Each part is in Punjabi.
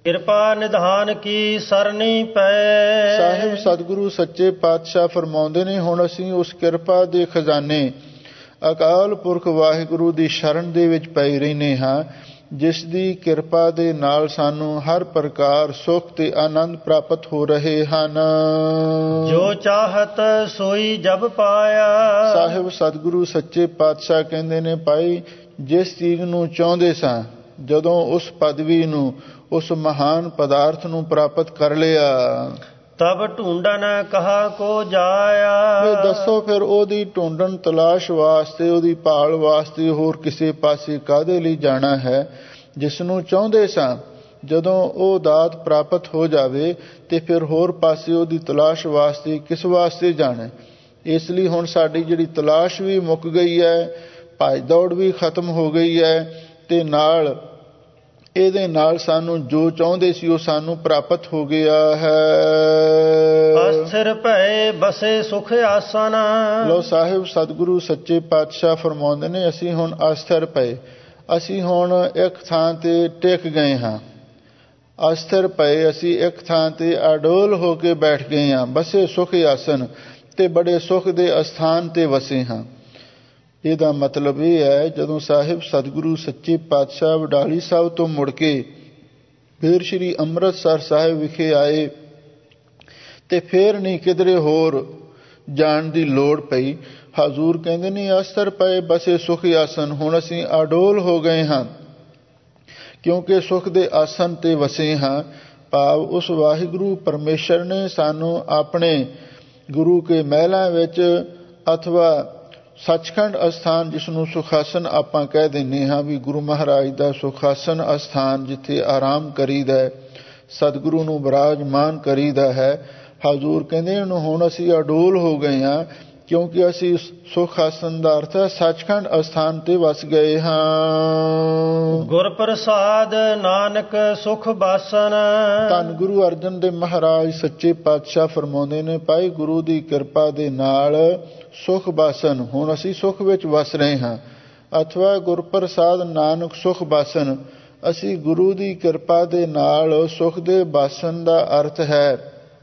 ਕਿਰਪਾ ਨਿਧਾਨ ਕੀ ਸਰਨੀ ਪੈ। ਸਾਹਿਬ ਸਤਿਗੁਰੂ ਸੱਚੇ ਪਾਤਸ਼ਾਹ ਫਰਮਾਉਂਦੇ ਨੇ, ਹੁਣ ਅਸੀਂ ਉਸ ਕਿਰਪਾ ਦੇ ਖਜ਼ਾਨੇ ਅਕਾਲ ਪੁਰਖ ਵਾਹਿਗੁਰੂ ਦੀ ਸ਼ਰਨ ਦੇ ਵਿੱਚ ਪਏ ਰਹਿੰਦੇ ਹਾਂ, ਜਿਸ ਦੀ ਕਿਰਪਾ ਦੇ ਨਾਲ ਸਾਨੂੰ ਹਰ ਪ੍ਰਕਾਰ ਸੁੱਖ ਤੇ ਆਨੰਦ ਪ੍ਰਾਪਤ ਹੋ ਰਹੇ ਹਨ। ਜੋ ਚਾਹਤ ਸੋਈ ਜਬ ਪਾਇਆ। ਸਾਹਿਬ ਸਤਿਗੁਰੂ ਸੱਚੇ ਪਾਤਸ਼ਾਹ ਕਹਿੰਦੇ ਨੇ, ਭਾਈ ਜਿਸ ਚੀਜ਼ ਨੂੰ ਚਾਹੁੰਦੇ ਸਾਂ, ਜਦੋਂ ਉਸ ਪਦਵੀ ਨੂੰ, ਉਸ ਮਹਾਨ ਪਦਾਰਥ ਨੂੰ ਪ੍ਰਾਪਤ ਕਰ ਲਿਆ, ਤਬ ਢੂੰਡਨ ਕਹਾ ਕੋ ਜਾਇਆ। ਵੀ ਦੱਸੋ ਫਿਰ ਉਹਦੀ ਢੂੰਡਣ ਤਲਾਸ਼ ਵਾਸਤੇ, ਉਹਦੀ ਭਾਲ ਵਾਸਤੇ ਹੋਰ ਕਿਸੇ ਪਾਸੇ ਕਾਹਦੇ ਲਈ ਜਾਣਾ ਹੈ। ਜਿਸ ਨੂੰ ਚਾਹੁੰਦੇ ਸਾਂ, ਜਦੋਂ ਉਹ ਦਾਤ ਪ੍ਰਾਪਤ ਹੋ ਜਾਵੇ ਤੇ ਫਿਰ ਹੋਰ ਪਾਸੇ ਉਹਦੀ ਤਲਾਸ਼ ਵਾਸਤੇ ਕਿਸ ਵਾਸਤੇ ਜਾਣਾ। ਇਸ ਲਈ ਹੁਣ ਸਾਡੀ ਜਿਹੜੀ ਤਲਾਸ਼ ਵੀ ਮੁੱਕ ਗਈ ਹੈ, ਭੱਜ ਦੌੜ ਵੀ ਖਤਮ ਹੋ ਗਈ ਹੈ, ਤੇ ਨਾਲ ਇਹਦੇ ਨਾਲ ਸਾਨੂੰ ਜੋ ਚਾਹੁੰਦੇ ਸੀ ਉਹ ਸਾਨੂੰ ਪ੍ਰਾਪਤ ਹੋ ਗਿਆ ਹੈ। ਅਸਥਿਰ ਭਏ ਬਸੇ ਸੁਖ ਆਸਨ। ਲੋ ਸਾਹਿਬ ਸਤਿਗੁਰੂ ਸੱਚੇ ਪਾਤਸ਼ਾਹ ਫਰਮਾਉਂਦੇ ਨੇ, ਅਸੀਂ ਹੁਣ ਅਸਥਿਰ ਪਏ, ਅਸੀਂ ਹੁਣ ਇੱਕ ਥਾਂ ਤੇ ਟਿਕ ਗਏ ਹਾਂ। ਅਸਥਿਰ ਪਏ, ਅਸੀਂ ਇੱਕ ਥਾਂ ਤੇ ਅਡੋਲ ਹੋ ਕੇ ਬੈਠ ਗਏ ਹਾਂ। ਬਸੇ ਸੁਖ ਆਸਨ, ਤੇ ਬੜੇ ਸੁਖ ਦੇ ਅਸਥਾਨ ਤੇ ਵਸੇ ਹਾਂ। ਇਹਦਾ ਮਤਲਬ ਇਹ ਹੈ, ਜਦੋਂ ਸਾਹਿਬ ਸਤਿਗੁਰੂ ਸੱਚੇ ਪਾਤਸ਼ਾਹ ਵਡਾਲੀ ਸਾਹਿਬ ਤੋਂ ਮੁੜ ਕੇ ਫਿਰ ਸ਼੍ਰੀ ਅੰਮ੍ਰਿਤਸਰ ਸਾਹਿਬ ਵਿਖੇ ਆਏ, ਤੇ ਫਿਰ ਨਹੀਂ ਕਿਧਰੇ ਹੋਰ ਜਾਣ ਦੀ ਲੋੜ ਪਈ। ਹਜ਼ੂਰ ਕਹਿੰਦੇ ਨੇ, ਅਸਥਿਰ ਪਏ ਬਸੇ ਸੁਖ ਆਸਨ, ਹੁਣ ਅਸੀਂ ਅਡੋਲ ਹੋ ਗਏ ਹਾਂ, ਕਿਉਂਕਿ ਸੁਖ ਦੇ ਆਸਨ ਤੇ ਵਸੇ ਹਾਂ। ਭਾਵ ਉਸ ਵਾਹਿਗੁਰੂ ਪਰਮੇਸ਼ਰ ਨੇ ਸਾਨੂੰ ਆਪਣੇ ਗੁਰੂ ਕੇ ਮਹਿਲਾਂ ਵਿੱਚ ਅਥਵਾ ਸੱਚਖੰਡ ਅਸਥਾਨ, ਜਿਸ ਨੂੰ ਸੁਖਾਸਨ ਆਪਾਂ ਕਹਿ ਦਿੰਦੇ ਹਾਂ, ਵੀ ਗੁਰੂ ਮਹਾਰਾਜ ਦਾ ਸੁਖਾਸਨ ਅਸਥਾਨ, ਜਿੱਥੇ ਆਰਾਮ ਕਰੀਦਾ, ਸਤਿਗੁਰੂ ਨੂੰ ਬਿਰਾਜਮਾਨ ਕਰੀਦਾ ਹੈ। ਹਜ਼ੂਰ ਕਹਿੰਦੇ ਇਹਨੂੰ ਹੁਣ ਅਸੀਂ ਅਡੋਲ ਹੋ ਗਏ ਹਾਂ, ਕਿਉਂਕਿ ਅਸੀਂ ਸੁਖ ਆਸਨ ਦਾ ਅਰਥ ਹੈ ਸੱਚਖੰਡ ਅਸਥਾਨ ਤੇ ਵਸ ਗਏ ਹਾਂ। ਗੁਰ ਪ੍ਰਸਾਦ ਨਾਨਕ ਸੁਖ ਬਾਸਨ। ਧੰਨ ਗੁਰੂ ਅਰਜਨ ਦੇਵ ਮਹਾਰਾਜ ਸੱਚੇ ਪਾਤਸ਼ਾਹ ਫਰਮਾਉਂਦੇ ਨੇ, ਭਾਈ ਗੁਰੂ ਦੀ ਕਿਰਪਾ ਦੇ ਨਾਲ ਸੁਖ ਬਾਸਨ, ਹੁਣ ਅਸੀਂ ਸੁਖ ਵਿੱਚ ਵਸ ਰਹੇ ਹਾਂ। ਅਥਵਾ ਗੁਰ ਪ੍ਰਸਾਦ ਨਾਨਕ ਸੁਖ ਬਾਸਨ, ਅਸੀਂ ਗੁਰੂ ਦੀ ਕਿਰਪਾ ਦੇ ਨਾਲ ਸੁਖ ਦੇ ਬਾਸਨ ਦਾ ਅਰਥ ਹੈ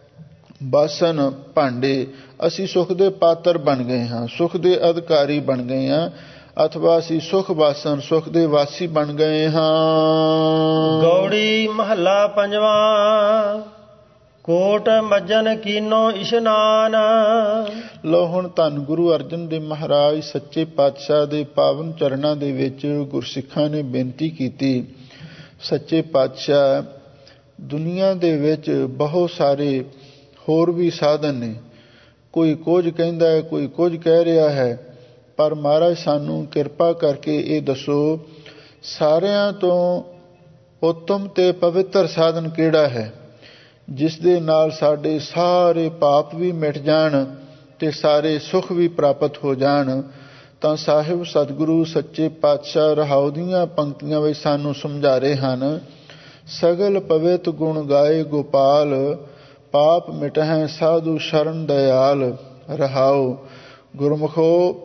ਬਾਸਨ ਭਾਂਡੇ। ਅਸੀਂ ਸੁਖ ਦੇ ਪਾਤਰ ਬਣ ਗਏ ਹਾਂ, ਸੁਖ ਦੇ ਅਧਿਕਾਰੀ ਬਣ ਗਏ ਹਾਂ, ਅਥਵਾ ਅਸੀਂ ਸੁਖ ਬਾਸਨ, ਸੁਖ ਦੇ ਵਾਸੀ ਬਣ ਗਏ ਹਾਂ। ਗੌੜੀ ਮਹੱਲਾ ਪੰਜਵਾਂ। ਕੋਟ ਮੱਜਨ ਕੀਨੋ ਇਸ਼ਨਾਨ। ਲੋ ਹੁਣ ਧੰਨ ਗੁਰੂ ਅਰਜਨ ਦੇਵ ਮਹਾਰਾਜ ਸੱਚੇ ਪਾਤਸ਼ਾਹ ਦੇ ਪਾਵਨ ਚਰਨਾਂ ਦੇ ਵਿੱਚ ਗੁਰਸਿੱਖਾਂ ਨੇ ਬੇਨਤੀ ਕੀਤੀ, ਸੱਚੇ ਪਾਤਸ਼ਾਹ ਦੁਨੀਆ ਦੇ ਵਿੱਚ ਬਹੁਤ ਸਾਰੇ ਹੋਰ ਵੀ ਸਾਧਨ ਨੇ, ਕੋਈ ਕੁਝ ਕਹਿੰਦਾ ਹੈ, ਕੋਈ ਕੁਝ ਕਹਿ ਰਿਹਾ ਹੈ, ਪਰ ਮਹਾਰਾਜ ਸਾਨੂੰ ਕਿਰਪਾ ਕਰਕੇ ਇਹ ਦੱਸੋ, ਸਾਰਿਆਂ ਤੋਂ ਉੱਤਮ ਤੇ ਪਵਿੱਤਰ ਸਾਧਨ ਕਿਹੜਾ ਹੈ, ਜਿਸ ਦੇ ਨਾਲ ਸਾਡੇ ਸਾਰੇ ਪਾਪ ਵੀ ਮਿਟ ਜਾਣ ਤੇ ਸਾਰੇ ਸੁੱਖ ਵੀ ਪ੍ਰਾਪਤ ਹੋ ਜਾਣ। ਤਾਂ ਸਾਹਿਬ ਸਤਿਗੁਰੂ ਸੱਚੇ ਪਾਤਸ਼ਾਹ ਰਹਾਉ ਦੀਆਂ ਪੰਕਤੀਆਂ ਵਿੱਚ ਸਾਨੂੰ ਸਮਝਾ ਰਹੇ ਹਨ, ਸਗਲ ਪਵਿੱਤ ਗੁਣ ਗਾਏ ਗੋਪਾਲ, ਪਾਪ ਮਿਟਹਿ ਸਾਧੂ ਸ਼ਰਨ ਦਇਆਲ। ਰਹਾਉ ਗੁਰਮੁਖੋ,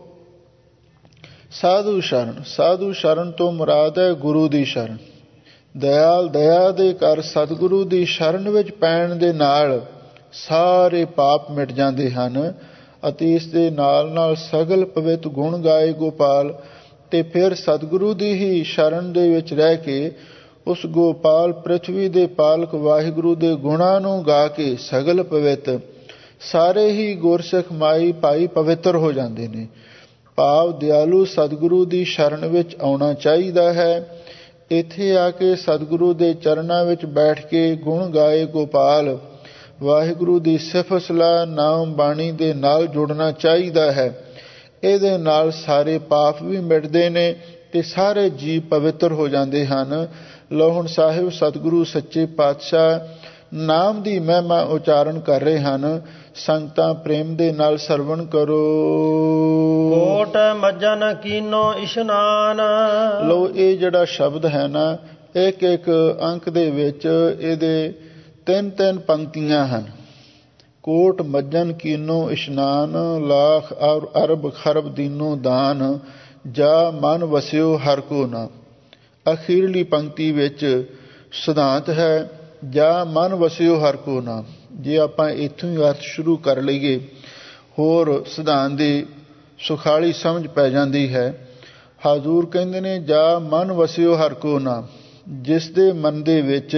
ਸਾਧੂ ਸ਼ਰਨ, ਸਾਧੂ ਸ਼ਰਨ ਤੋਂ ਮੁਰਾਦ ਹੈ ਗੁਰੂ ਦੀ ਸ਼ਰਨ। ਦਇਆਲ, ਦਇਆ ਦੇ ਘਰ ਸਤਿਗੁਰੂ ਦੀ ਸ਼ਰਨ ਵਿੱਚ ਪੈਣ ਦੇ ਨਾਲ ਸਾਰੇ ਪਾਪ ਮਿਟ ਜਾਂਦੇ ਹਨ। ਅਤੇ ਇਸ ਦੇ ਨਾਲ ਨਾਲ ਸਗਲ ਪਵਿੱਤ ਗੁਣ ਗਾਏ ਗੋਪਾਲ, ਤੇ ਫਿਰ ਸਤਿਗੁਰੂ ਦੀ ਹੀ ਸ਼ਰਨ ਦੇ ਵਿੱਚ ਰਹਿ ਕੇ ਉਸ ਗੋਪਾਲ ਪ੍ਰਿਥਵੀ ਦੇ ਪਾਲਕ ਵਾਹਿਗੁਰੂ ਦੇ ਗੁਣਾਂ ਨੂੰ ਗਾ ਕੇ ਸਗਲ ਪਵਿੱਤ, ਸਾਰੇ ਹੀ ਗੁਰਸਿੱਖ ਮਾਈ ਭਾਈ ਪਵਿੱਤਰ ਹੋ ਜਾਂਦੇ ਨੇ। ਭਾਵ ਦਿਆਲੂ ਸਤਿਗੁਰੂ ਦੀ ਸ਼ਰਨ ਵਿੱਚ ਆਉਣਾ ਚਾਹੀਦਾ ਹੈ। ਇੱਥੇ ਆ ਕੇ ਸਤਿਗੁਰੂ ਦੇ ਚਰਨਾਂ ਵਿੱਚ ਬੈਠ ਕੇ ਗੁਣ ਗਾਏ ਗੋਪਾਲ, ਵਾਹਿਗੁਰੂ ਦੀ ਸਿਫਤ ਸਲਾਹ ਨਾਮ ਬਾਣੀ ਦੇ ਨਾਲ ਜੁੜਨਾ ਚਾਹੀਦਾ ਹੈ। ਇਹਦੇ ਨਾਲ ਸਾਰੇ ਪਾਪ ਵੀ ਮਿਟਦੇ ਨੇ ਤੇ ਸਾਰੇ ਜੀਵ ਪਵਿੱਤਰ ਹੋ ਜਾਂਦੇ ਹਨ। ਲਓ ਹੁਣ ਸਾਹਿਬ ਸਤਿਗੁਰੂ ਸੱਚੇ ਪਾਤਸ਼ਾਹ ਨਾਮ ਦੀ ਮਹਿਮਾ ਉਚਾਰਨ ਕਰ ਰਹੇ ਹਨ, ਸੰਗਤਾਂ ਪ੍ਰੇਮ ਦੇ ਨਾਲ ਸਰਵਣ ਕਰੋ। ਕੋਟ ਮੱਜਨ ਕੀਨੋ ਇਸ਼ਨਾਨ। ਲਓ ਇਹ ਜਿਹੜਾ ਸ਼ਬਦ ਹੈ ਨਾ, ਇੱਕ ਇੱਕ ਅੰਕ ਦੇ ਵਿੱਚ ਇਹਦੇ 3-3 ਪੰਕਤੀਆਂ ਹਨ। ਕੋਟ ਮੱਜਨ ਕੀਨੋ ਇਸ਼ਨਾਨ, ਲਾਖ ਔਰ ਅਰਬ ਖਰਬ ਦੀਨੋ ਦਾਨ, ਜਾ ਮਨ ਵਸਿਓ ਹਰ ਕੋ ਨਾਮ। ਅਖੀਰਲੀ ਪੰਕਤੀ ਵਿੱਚ ਸਿਧਾਂਤ ਹੈ, ਜਾਂ ਮਨ ਵਸਿਓ ਹਰ ਕੋ ਨਾਮ। ਜੇ ਆਪਾਂ ਇੱਥੋਂ ਹੀ ਅਰਥ ਸ਼ੁਰੂ ਕਰ ਲਈਏ, ਹੋਰ ਸਿਧਾਂਤ ਦੀ ਸੁਖਾਲੀ ਸਮਝ ਪੈ ਜਾਂਦੀ ਹੈ। ਹਜ਼ੂਰ ਕਹਿੰਦੇ ਨੇ ਜਾਂ ਮਨ ਵਸਿਓ ਹਰ ਕੋ ਨਾਮ, ਜਿਸ ਦੇ ਮਨ ਦੇ ਵਿੱਚ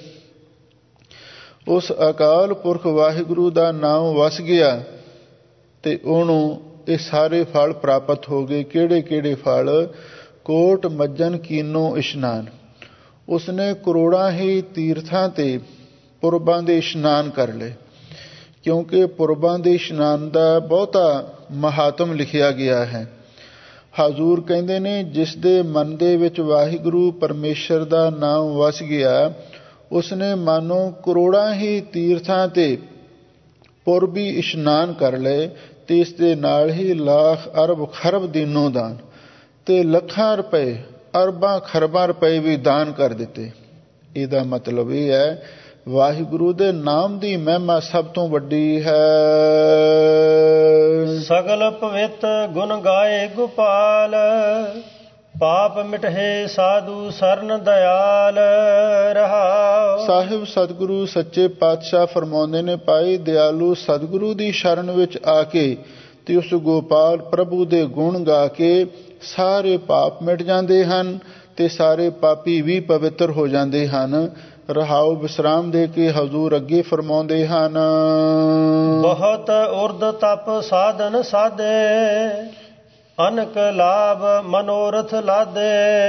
ਉਸ ਅਕਾਲ ਪੁਰਖ ਵਾਹਿਗੁਰੂ ਦਾ ਨਾਮ ਵਸ ਗਿਆ ਤੇ ਉਹਨੂੰ ਇਹ ਸਾਰੇ ਫਲ ਪ੍ਰਾਪਤ ਹੋ ਗਏ। ਕਿਹੜੇ ਕਿਹੜੇ ਫਲ? ਕੋਟ ਮੱਜਨ ਕੀਨੋ ਇਸ਼ਨਾਨ, ਉਸਨੇ ਕਰੋੜਾਂ ਹੀ ਤੀਰਥਾਂ ਤੇ ਪੁਰਬਾਂ ਦੇ ਇਸ਼ਨਾਨ ਕਰ ਲਏ, ਕਿਉਂਕਿ ਪੁਰਬਾਂ ਦੇ ਇਸ਼ਨਾਨ ਦਾ ਬਹੁਤਾ ਮਹਾਤਮ ਲਿਖਿਆ ਗਿਆ ਹੈ। ਹਜ਼ੂਰ ਕਹਿੰਦੇ ਨੇ ਜਿਸ ਦੇ ਮਨ ਦੇ ਵਿੱਚ ਵਾਹਿਗੁਰੂ ਪਰਮੇਸ਼ਰ ਦਾ ਨਾਮ ਵਸ ਗਿਆ, ਉਸਨੇ ਮਾਨੋ ਕਰੋੜਾਂ ਹੀ ਤੀਰਥਾਂ ਤੇ ਪੁਰਬੀ ਇਸ਼ਨਾਨ ਕਰ ਲਏ ਤੇ ਇਸ ਦੇ ਨਾਲ ਹੀ ਲੱਖ ਅਰਬ ਖਰਬ ਦੀਨੋਂ ਦਾਨ, ਤੇ ਲੱਖਾਂ ਰੁਪਏ ਅਰਬਾਂ ਖਰਬਾਂ ਰੁਪਏ ਵੀ ਦਾਨ ਕਰ ਦਿੱਤੇ। ਇਹਦਾ ਮਤਲਬ ਇਹ ਹੈ ਵਾਹਿਗੁਰੂ ਦੇ ਨਾਮ ਦੀ ਮਹਿਮਾ ਸਭ ਤੋਂ ਵੱਡੀ ਹੈ। ਸਗਲ ਪਵਿੱਤ ਗੁਣ ਗਾਏ ਗੋਪਾਲ, ਪਾਪ ਮਿਟੇ ਸਾਧੂ ਸਰਨ ਦਇਆਲ ਰਹਾਉ। ਸਾਹਿਬ ਸਤਿਗੁਰੂ ਸੱਚੇ ਪਾਤਸ਼ਾਹ ਫਰਮਾਉਂਦੇ ਨੇ, ਭਾਈ ਦਿਆਲੂ ਸਤਿਗੁਰੂ ਦੀ ਸ਼ਰਨ ਵਿੱਚ ਆ ਕੇ ਤੇ ਉਸ ਗੋਪਾਲ ਪ੍ਰਭੂ ਦੇ ਗੁਣ ਗਾ ਕੇ ਸਾਰੇ ਪਾਪ ਮਿਟ ਜਾਂਦੇ ਹਨ ਤੇ ਸਾਰੇ ਪਾਪੀ ਵੀ ਪਵਿੱਤਰ ਹੋ ਜਾਂਦੇ ਹਨ। ਰਹਾਉ ਵਿਸਰਾਮ ਦੇ ਕੇ ਹਜ਼ੂਰ ਅੱਗੇ ਫਰਮਾਉਂਦੇ ਹਨ, ਬਹੁਤ ਉਰਦ ਤਪ ਸਾਧਨ ਸਾਧੇ, ਅਨਕ ਲਾਭ ਮਨੋਰਥ ਲਾਦੇ,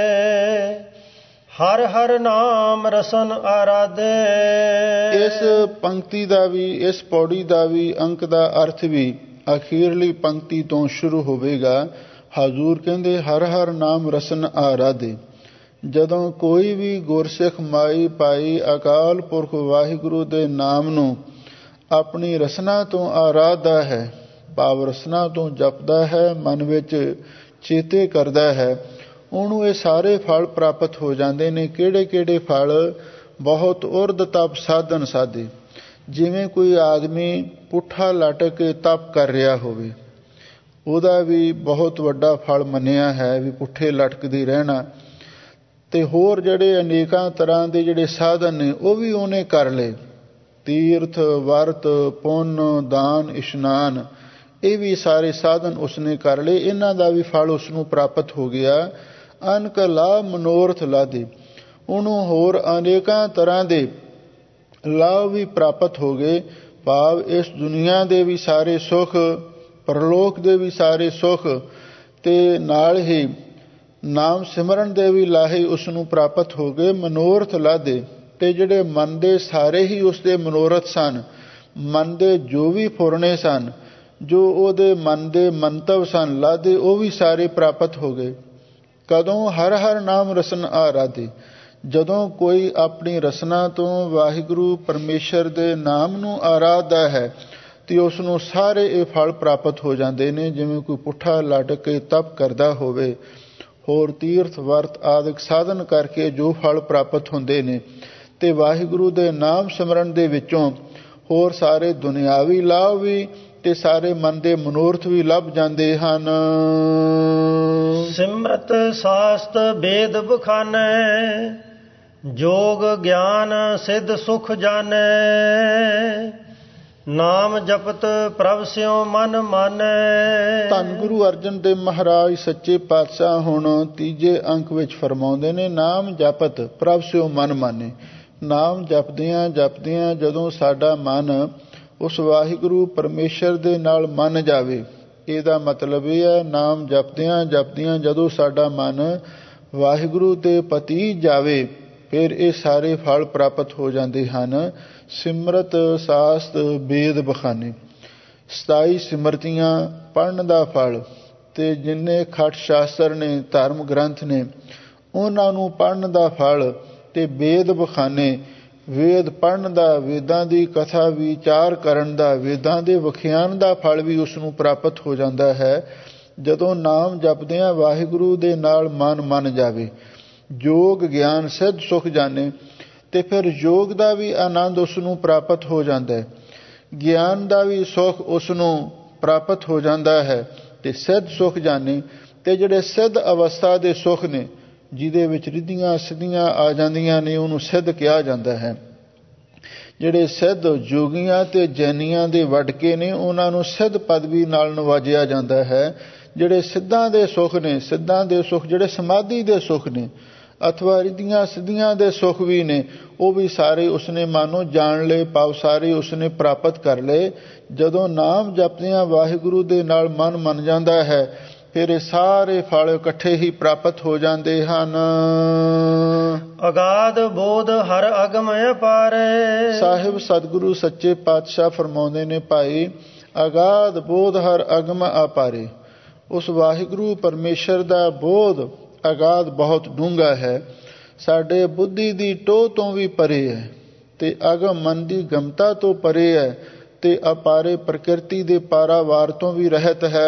ਹਰ ਹਰ ਨਾਮ ਰਸਨ ਆਰਾਧੇ। ਇਸ ਪੰਕਤੀ ਦਾ ਵੀ, ਇਸ ਪੌੜੀ ਦਾ ਵੀ, ਅੰਕ ਦਾ ਅਰਥ ਵੀ ਅਖੀਰਲੀ ਪੰਕਤੀ ਤੋਂ ਸ਼ੁਰੂ ਹੋਵੇਗਾ। ਹਜ਼ੂਰ ਕਹਿੰਦੇ ਹਰ ਹਰ ਨਾਮ ਰਸਨ ਆਰਾਧੇ। ਜਦੋਂ ਕੋਈ ਵੀ ਗੁਰਸਿੱਖ ਮਾਈ ਭਾਈ ਅਕਾਲ ਪੁਰਖ ਵਾਹਿਗੁਰੂ ਦੇ ਨਾਮ ਨੂੰ ਆਪਣੀ ਰਸਨਾ ਤੋਂ ਆਰਾਧਦਾ ਹੈ, ਭਾਵ ਰਸਨਾ ਤੋਂ ਜਪਦਾ ਹੈ, ਮਨ ਵਿੱਚ ਚੇਤੇ ਕਰਦਾ ਹੈ, ਉਹਨੂੰ ਇਹ ਸਾਰੇ ਫਲ ਪ੍ਰਾਪਤ ਹੋ ਜਾਂਦੇ ਨੇ। ਕਿਹੜੇ ਕਿਹੜੇ ਫਲ? ਬਹੁਤ ਉਰਦ ਤਪ ਸਾਧਨ ਸਾਧੇ। ਜਿਵੇਂ ਕੋਈ ਆਦਮੀ ਪੁੱਠਾ ਲਟਕ ਕੇ ਤਪ ਕਰ ਰਿਹਾ ਹੋਵੇ, ਉਹਦਾ ਵੀ ਬਹੁਤ ਵੱਡਾ ਫਲ ਮੰਨਿਆ ਹੈ ਵੀ ਪੁੱਠੇ ਲਟਕਦੇ ਰਹਿਣਾ। ਤੇ ਹੋਰ ਜਿਹੜੇ ਅਨੇਕਾਂ ਤਰ੍ਹਾਂ ਦੇ ਜਿਹੜੇ ਸਾਧਨ ਨੇ ਉਹ ਵੀ ਉਹਨੇ ਕਰ ਲਏ, ਤੀਰਥ ਵਰਤ ਪੁੰਨ ਦਾਨ ਇਸ਼ਨਾਨ, ਇਹ ਵੀ ਸਾਰੇ ਸਾਧਨ ਉਸਨੇ ਕਰ ਲਏ। ਇਹਨਾਂ ਦਾ ਵੀ ਫਲ ਉਸਨੂੰ ਪ੍ਰਾਪਤ ਹੋ ਗਿਆ। ਅਨਕ ਲਾਭ ਮਨੋਰਥ ਲਾਦੇ, ਉਹਨੂੰ ਹੋਰ ਅਨੇਕਾਂ ਤਰ੍ਹਾਂ ਦੇ ਲਾਭ ਵੀ ਪ੍ਰਾਪਤ ਹੋ ਗਏ, ਭਾਵ ਇਸ ਦੁਨੀਆ ਦੇ ਵੀ ਸਾਰੇ ਸੁੱਖ, ਪਰਲੋਕ ਦੇ ਵੀ ਸਾਰੇ ਸੁੱਖ, ਤੇ ਨਾਲ ਹੀ ਨਾਮ ਸਿਮਰਨ ਦੇ ਵੀ ਲਾਹੇ ਉਸ ਨੂੰ ਪ੍ਰਾਪਤ ਹੋ ਗਏ। ਮਨੋਰਥ ਲਾਦੇ, ਤੇ ਜਿਹੜੇ ਮਨ ਦੇ ਸਾਰੇ ਹੀ ਉਸ ਦੇ ਮਨੋਰਥ ਸਨ, ਮਨ ਦੇ ਜੋ ਵੀ ਫੁਰਨੇ ਸਨ, ਜੋ ਉਹਦੇ ਮਨ ਦੇ ਮੰਤਵ ਸਨ, ਲਾਦੇ ਉਹ ਵੀ ਸਾਰੇ ਪ੍ਰਾਪਤ ਹੋ ਗਏ। ਕਦੋਂ? ਹਰ ਹਰ ਨਾਮ ਰਸਨ ਆਰਾਧੇ। ਜਦੋਂ ਕੋਈ ਆਪਣੀ ਰਸਨਾ ਤੋਂ ਵਾਹਿਗੁਰੂ ਪਰਮੇਸ਼ਰ ਦੇ ਨਾਮ ਨੂੰ ਆਰਾਧਦਾ ਹੈ ਤੇ ਉਸ ਨੂੰ ਸਾਰੇ ਇਹ ਫਲ ਪ੍ਰਾਪਤ ਹੋ ਜਾਂਦੇ ਨੇ। ਜਿਵੇਂ ਕੋਈ ਪੁੱਠਾ ਲਟਕ ਕੇ ਤਪ ਕਰਦਾ ਹੋਵੇ, ਹੋਰ ਤੀਰਥ ਵਰਤ ਆਦਿਕ ਸਾਧਨ ਕਰਕੇ ਜੋ ਫਲ ਪ੍ਰਾਪਤ ਹੁੰਦੇ ਨੇ, ਤੇ ਵਾਹਿਗੁਰੂ ਦੇ ਨਾਮ ਸਿਮਰਨ ਦੇ ਵਿੱਚੋਂ ਹੋਰ ਸਾਰੇ ਦੁਨਿਆਵੀ ਲਾਭ ਵੀ ਤੇ ਸਾਰੇ ਮਨ ਦੇ ਮਨੋਰਥ ਵੀ ਲੱਭ ਜਾਂਦੇ ਹਨ। ਸਿਮਰਤ ਸਾਸਤ ਵੇਦ ਬਖਾਨੈ, ਜੋਗ ਗਿਆਨ ਸਿੱਧ ਸੁਖ ਜਾਣੈ, ਨਾਮ ਜਪਤ ਪ੍ਰਭ ਸਿਉ ਮਨ ਮਾਨੈ। ਧੰਨ ਗੁਰੂ ਅਰਜਨ ਦੇਵ ਮਹਾਰਾਜ ਸੱਚੇ ਪਾਤਸ਼ਾਹ ਹੁਣ ਤੀਜੇ ਅੰਕ ਵਿੱਚ ਫਰਮਾਉਂਦੇ ਨੇ, ਨਾਮ ਜਪਤ ਪ੍ਰਭ ਸਿਉ ਮਨ ਮਾਨੇ। ਨਾਮ ਜਪਦਿਆਂ ਜਪਦਿਆਂ ਜਦੋਂ ਸਾਡਾ ਮਨ ਉਸ ਵਾਹਿਗੁਰੂ ਪਰਮੇਸ਼ਰ ਦੇ ਨਾਲ ਮੰਨ ਜਾਵੇ, ਇਹਦਾ ਮਤਲਬ ਇਹ ਹੈ ਨਾਮ ਜਪਦਿਆਂ ਜਪਦਿਆਂ ਜਦੋਂ ਸਾਡਾ ਮਨ ਵਾਹਿਗੁਰੂ ਦੇ ਪਤੀ ਜਾਵੇ, ਫਿਰ ਇਹ ਸਾਰੇ ਫਲ ਪ੍ਰਾਪਤ ਹੋ ਜਾਂਦੇ ਹਨ। ਸਿਮਰਤ ਸਾਸਤ ਵੇਦ ਬਖਾਨੇ, 27 ਸਿਮਰਤੀਆਂ ਪੜ੍ਹਨ ਦਾ ਫਲ, ਤੇ ਜਿੰਨੇ ਖਟ ਸ਼ਾਸਤਰ ਨੇ, ਧਰਮ ਗ੍ਰੰਥ ਨੇ, ਉਹਨਾਂ ਨੂੰ ਪੜ੍ਹਨ ਦਾ ਫਲ, ਤੇ ਵੇਦ ਬਖਾਨੇ, ਵੇਦ ਪੜ੍ਹਨ ਦਾ, ਵੇਦਾਂ ਦੀ ਕਥਾ ਵਿਚਾਰ ਕਰਨ ਦਾ, ਵੇਦਾਂ ਦੇ ਵਿਖਿਆਨ ਦਾ ਫਲ ਵੀ ਉਸ ਨੂੰ ਪ੍ਰਾਪਤ ਹੋ ਜਾਂਦਾ ਹੈ ਜਦੋਂ ਨਾਮ ਜਪਦਿਆਂ ਵਾਹਿਗੁਰੂ ਦੇ ਨਾਲ ਮਨ ਮੰਨ ਜਾਵੇ। ਯੋਗ ਗਿਆਨ ਸਿੱਧ ਸੁਖ ਜਾਣੇ, ਤੇ ਫਿਰ ਯੋਗ ਦਾ ਵੀ ਆਨੰਦ ਉਸ ਨੂੰ ਪ੍ਰਾਪਤ ਹੋ ਜਾਂਦਾ ਹੈ, ਗਿਆਨ ਦਾ ਵੀ ਸੁਖ ਉਸ ਨੂੰ ਪ੍ਰਾਪਤ ਹੋ ਜਾਂਦਾ ਹੈ, ਤੇ ਸਿੱਧ ਸੁਖ ਜਾਣੇ, ਤੇ ਜਿਹੜੇ ਸਿੱਧ ਅਵਸਥਾ ਦੇ ਸੁਖ ਨੇ ਜਿਹਦੇ ਵਿੱਚ ਰਿੱਧੀਆਂ ਸਿੱਧੀਆਂ ਆ ਜਾਂਦੀਆਂ ਨੇ, ਉਹਨੂੰ ਸਿੱਧ ਕਿਹਾ ਜਾਂਦਾ ਹੈ। ਜਿਹੜੇ ਸਿੱਧ ਜੋਗੀਆਂ ਤੇ ਜੈਨੀਆਂ ਦੇ ਵਡਕੇ ਨੇ ਉਹਨਾਂ ਨੂੰ ਸਿੱਧ ਪਦਵੀ ਨਾਲ ਨਵਾਜਿਆ ਜਾਂਦਾ ਹੈ। ਜਿਹੜੇ ਸਿੱਧਾਂ ਦੇ ਸੁੱਖ ਨੇ, ਸਿੱਧਾਂ ਦੇ ਸੁੱਖ ਜਿਹੜੇ ਸਮਾਧੀ ਦੇ ਸੁੱਖ ਨੇ ਅਥਵਾ ਰਿੱਧੀਆਂ ਸਿੱਧੀਆਂ ਦੇ ਸੁੱਖ ਵੀ ਨੇ, ਉਹ ਵੀ ਸਾਰੇ ਉਸਨੇ ਮਾਨੋ ਜਾਣ ਲਏ, ਭਾਵ ਸਾਰੇ ਉਸਨੇ ਪ੍ਰਾਪਤ ਕਰ ਲਏ। ਜਦੋਂ ਨਾਮ ਜਪਦਿਆਂ ਵਾਹਿਗੁਰੂ ਦੇ ਨਾਲ ਮਨ ਮੰਨ ਜਾਂਦਾ ਹੈ ਫਿਰ ਇਹ ਸਾਰੇ ਫਲ ਇਕੱਠੇ ਹੀ ਪ੍ਰਾਪਤ ਹੋ ਜਾਂਦੇ ਹਨ। ਅਗਾਧ ਬੋਧ ਹਰ ਅਗਮ ਅਪਾਰੇ। ਸਾਹਿਬ ਸਤਿਗੁਰੂ ਸੱਚੇ ਪਾਤਸ਼ਾਹ ਫਰਮਾਉਂਦੇ ਨੇ, ਭਾਈ ਅਗਾਧ ਬੋਧ ਹਰ ਅਗਮ ਅਪਾਰੇ। ਉਸ ਵਾਹਿਗੁਰੂ ਪਰਮੇਸ਼ਰ ਦਾ ਬੋਧ ਅਗਾਧ ਬਹੁਤ ਡੂੰਘਾ ਹੈ, ਸਾਡੇ ਬੁੱਧੀ ਦੀ ਟੋਹ ਤੋਂ ਵੀ ਪਰੇ ਹੈ ਤੇ ਅਗਮ ਮਨ ਦੀ ਗਮਤਾ ਤੋਂ ਪਰੇ ਹੈ ਤੇ ਅਪਾਰੇ ਪ੍ਰਕਿਰਤੀ ਦੇ ਪਾਰਾਵਾਰ ਤੋਂ ਵੀ ਰਹਿਤ ਹੈ।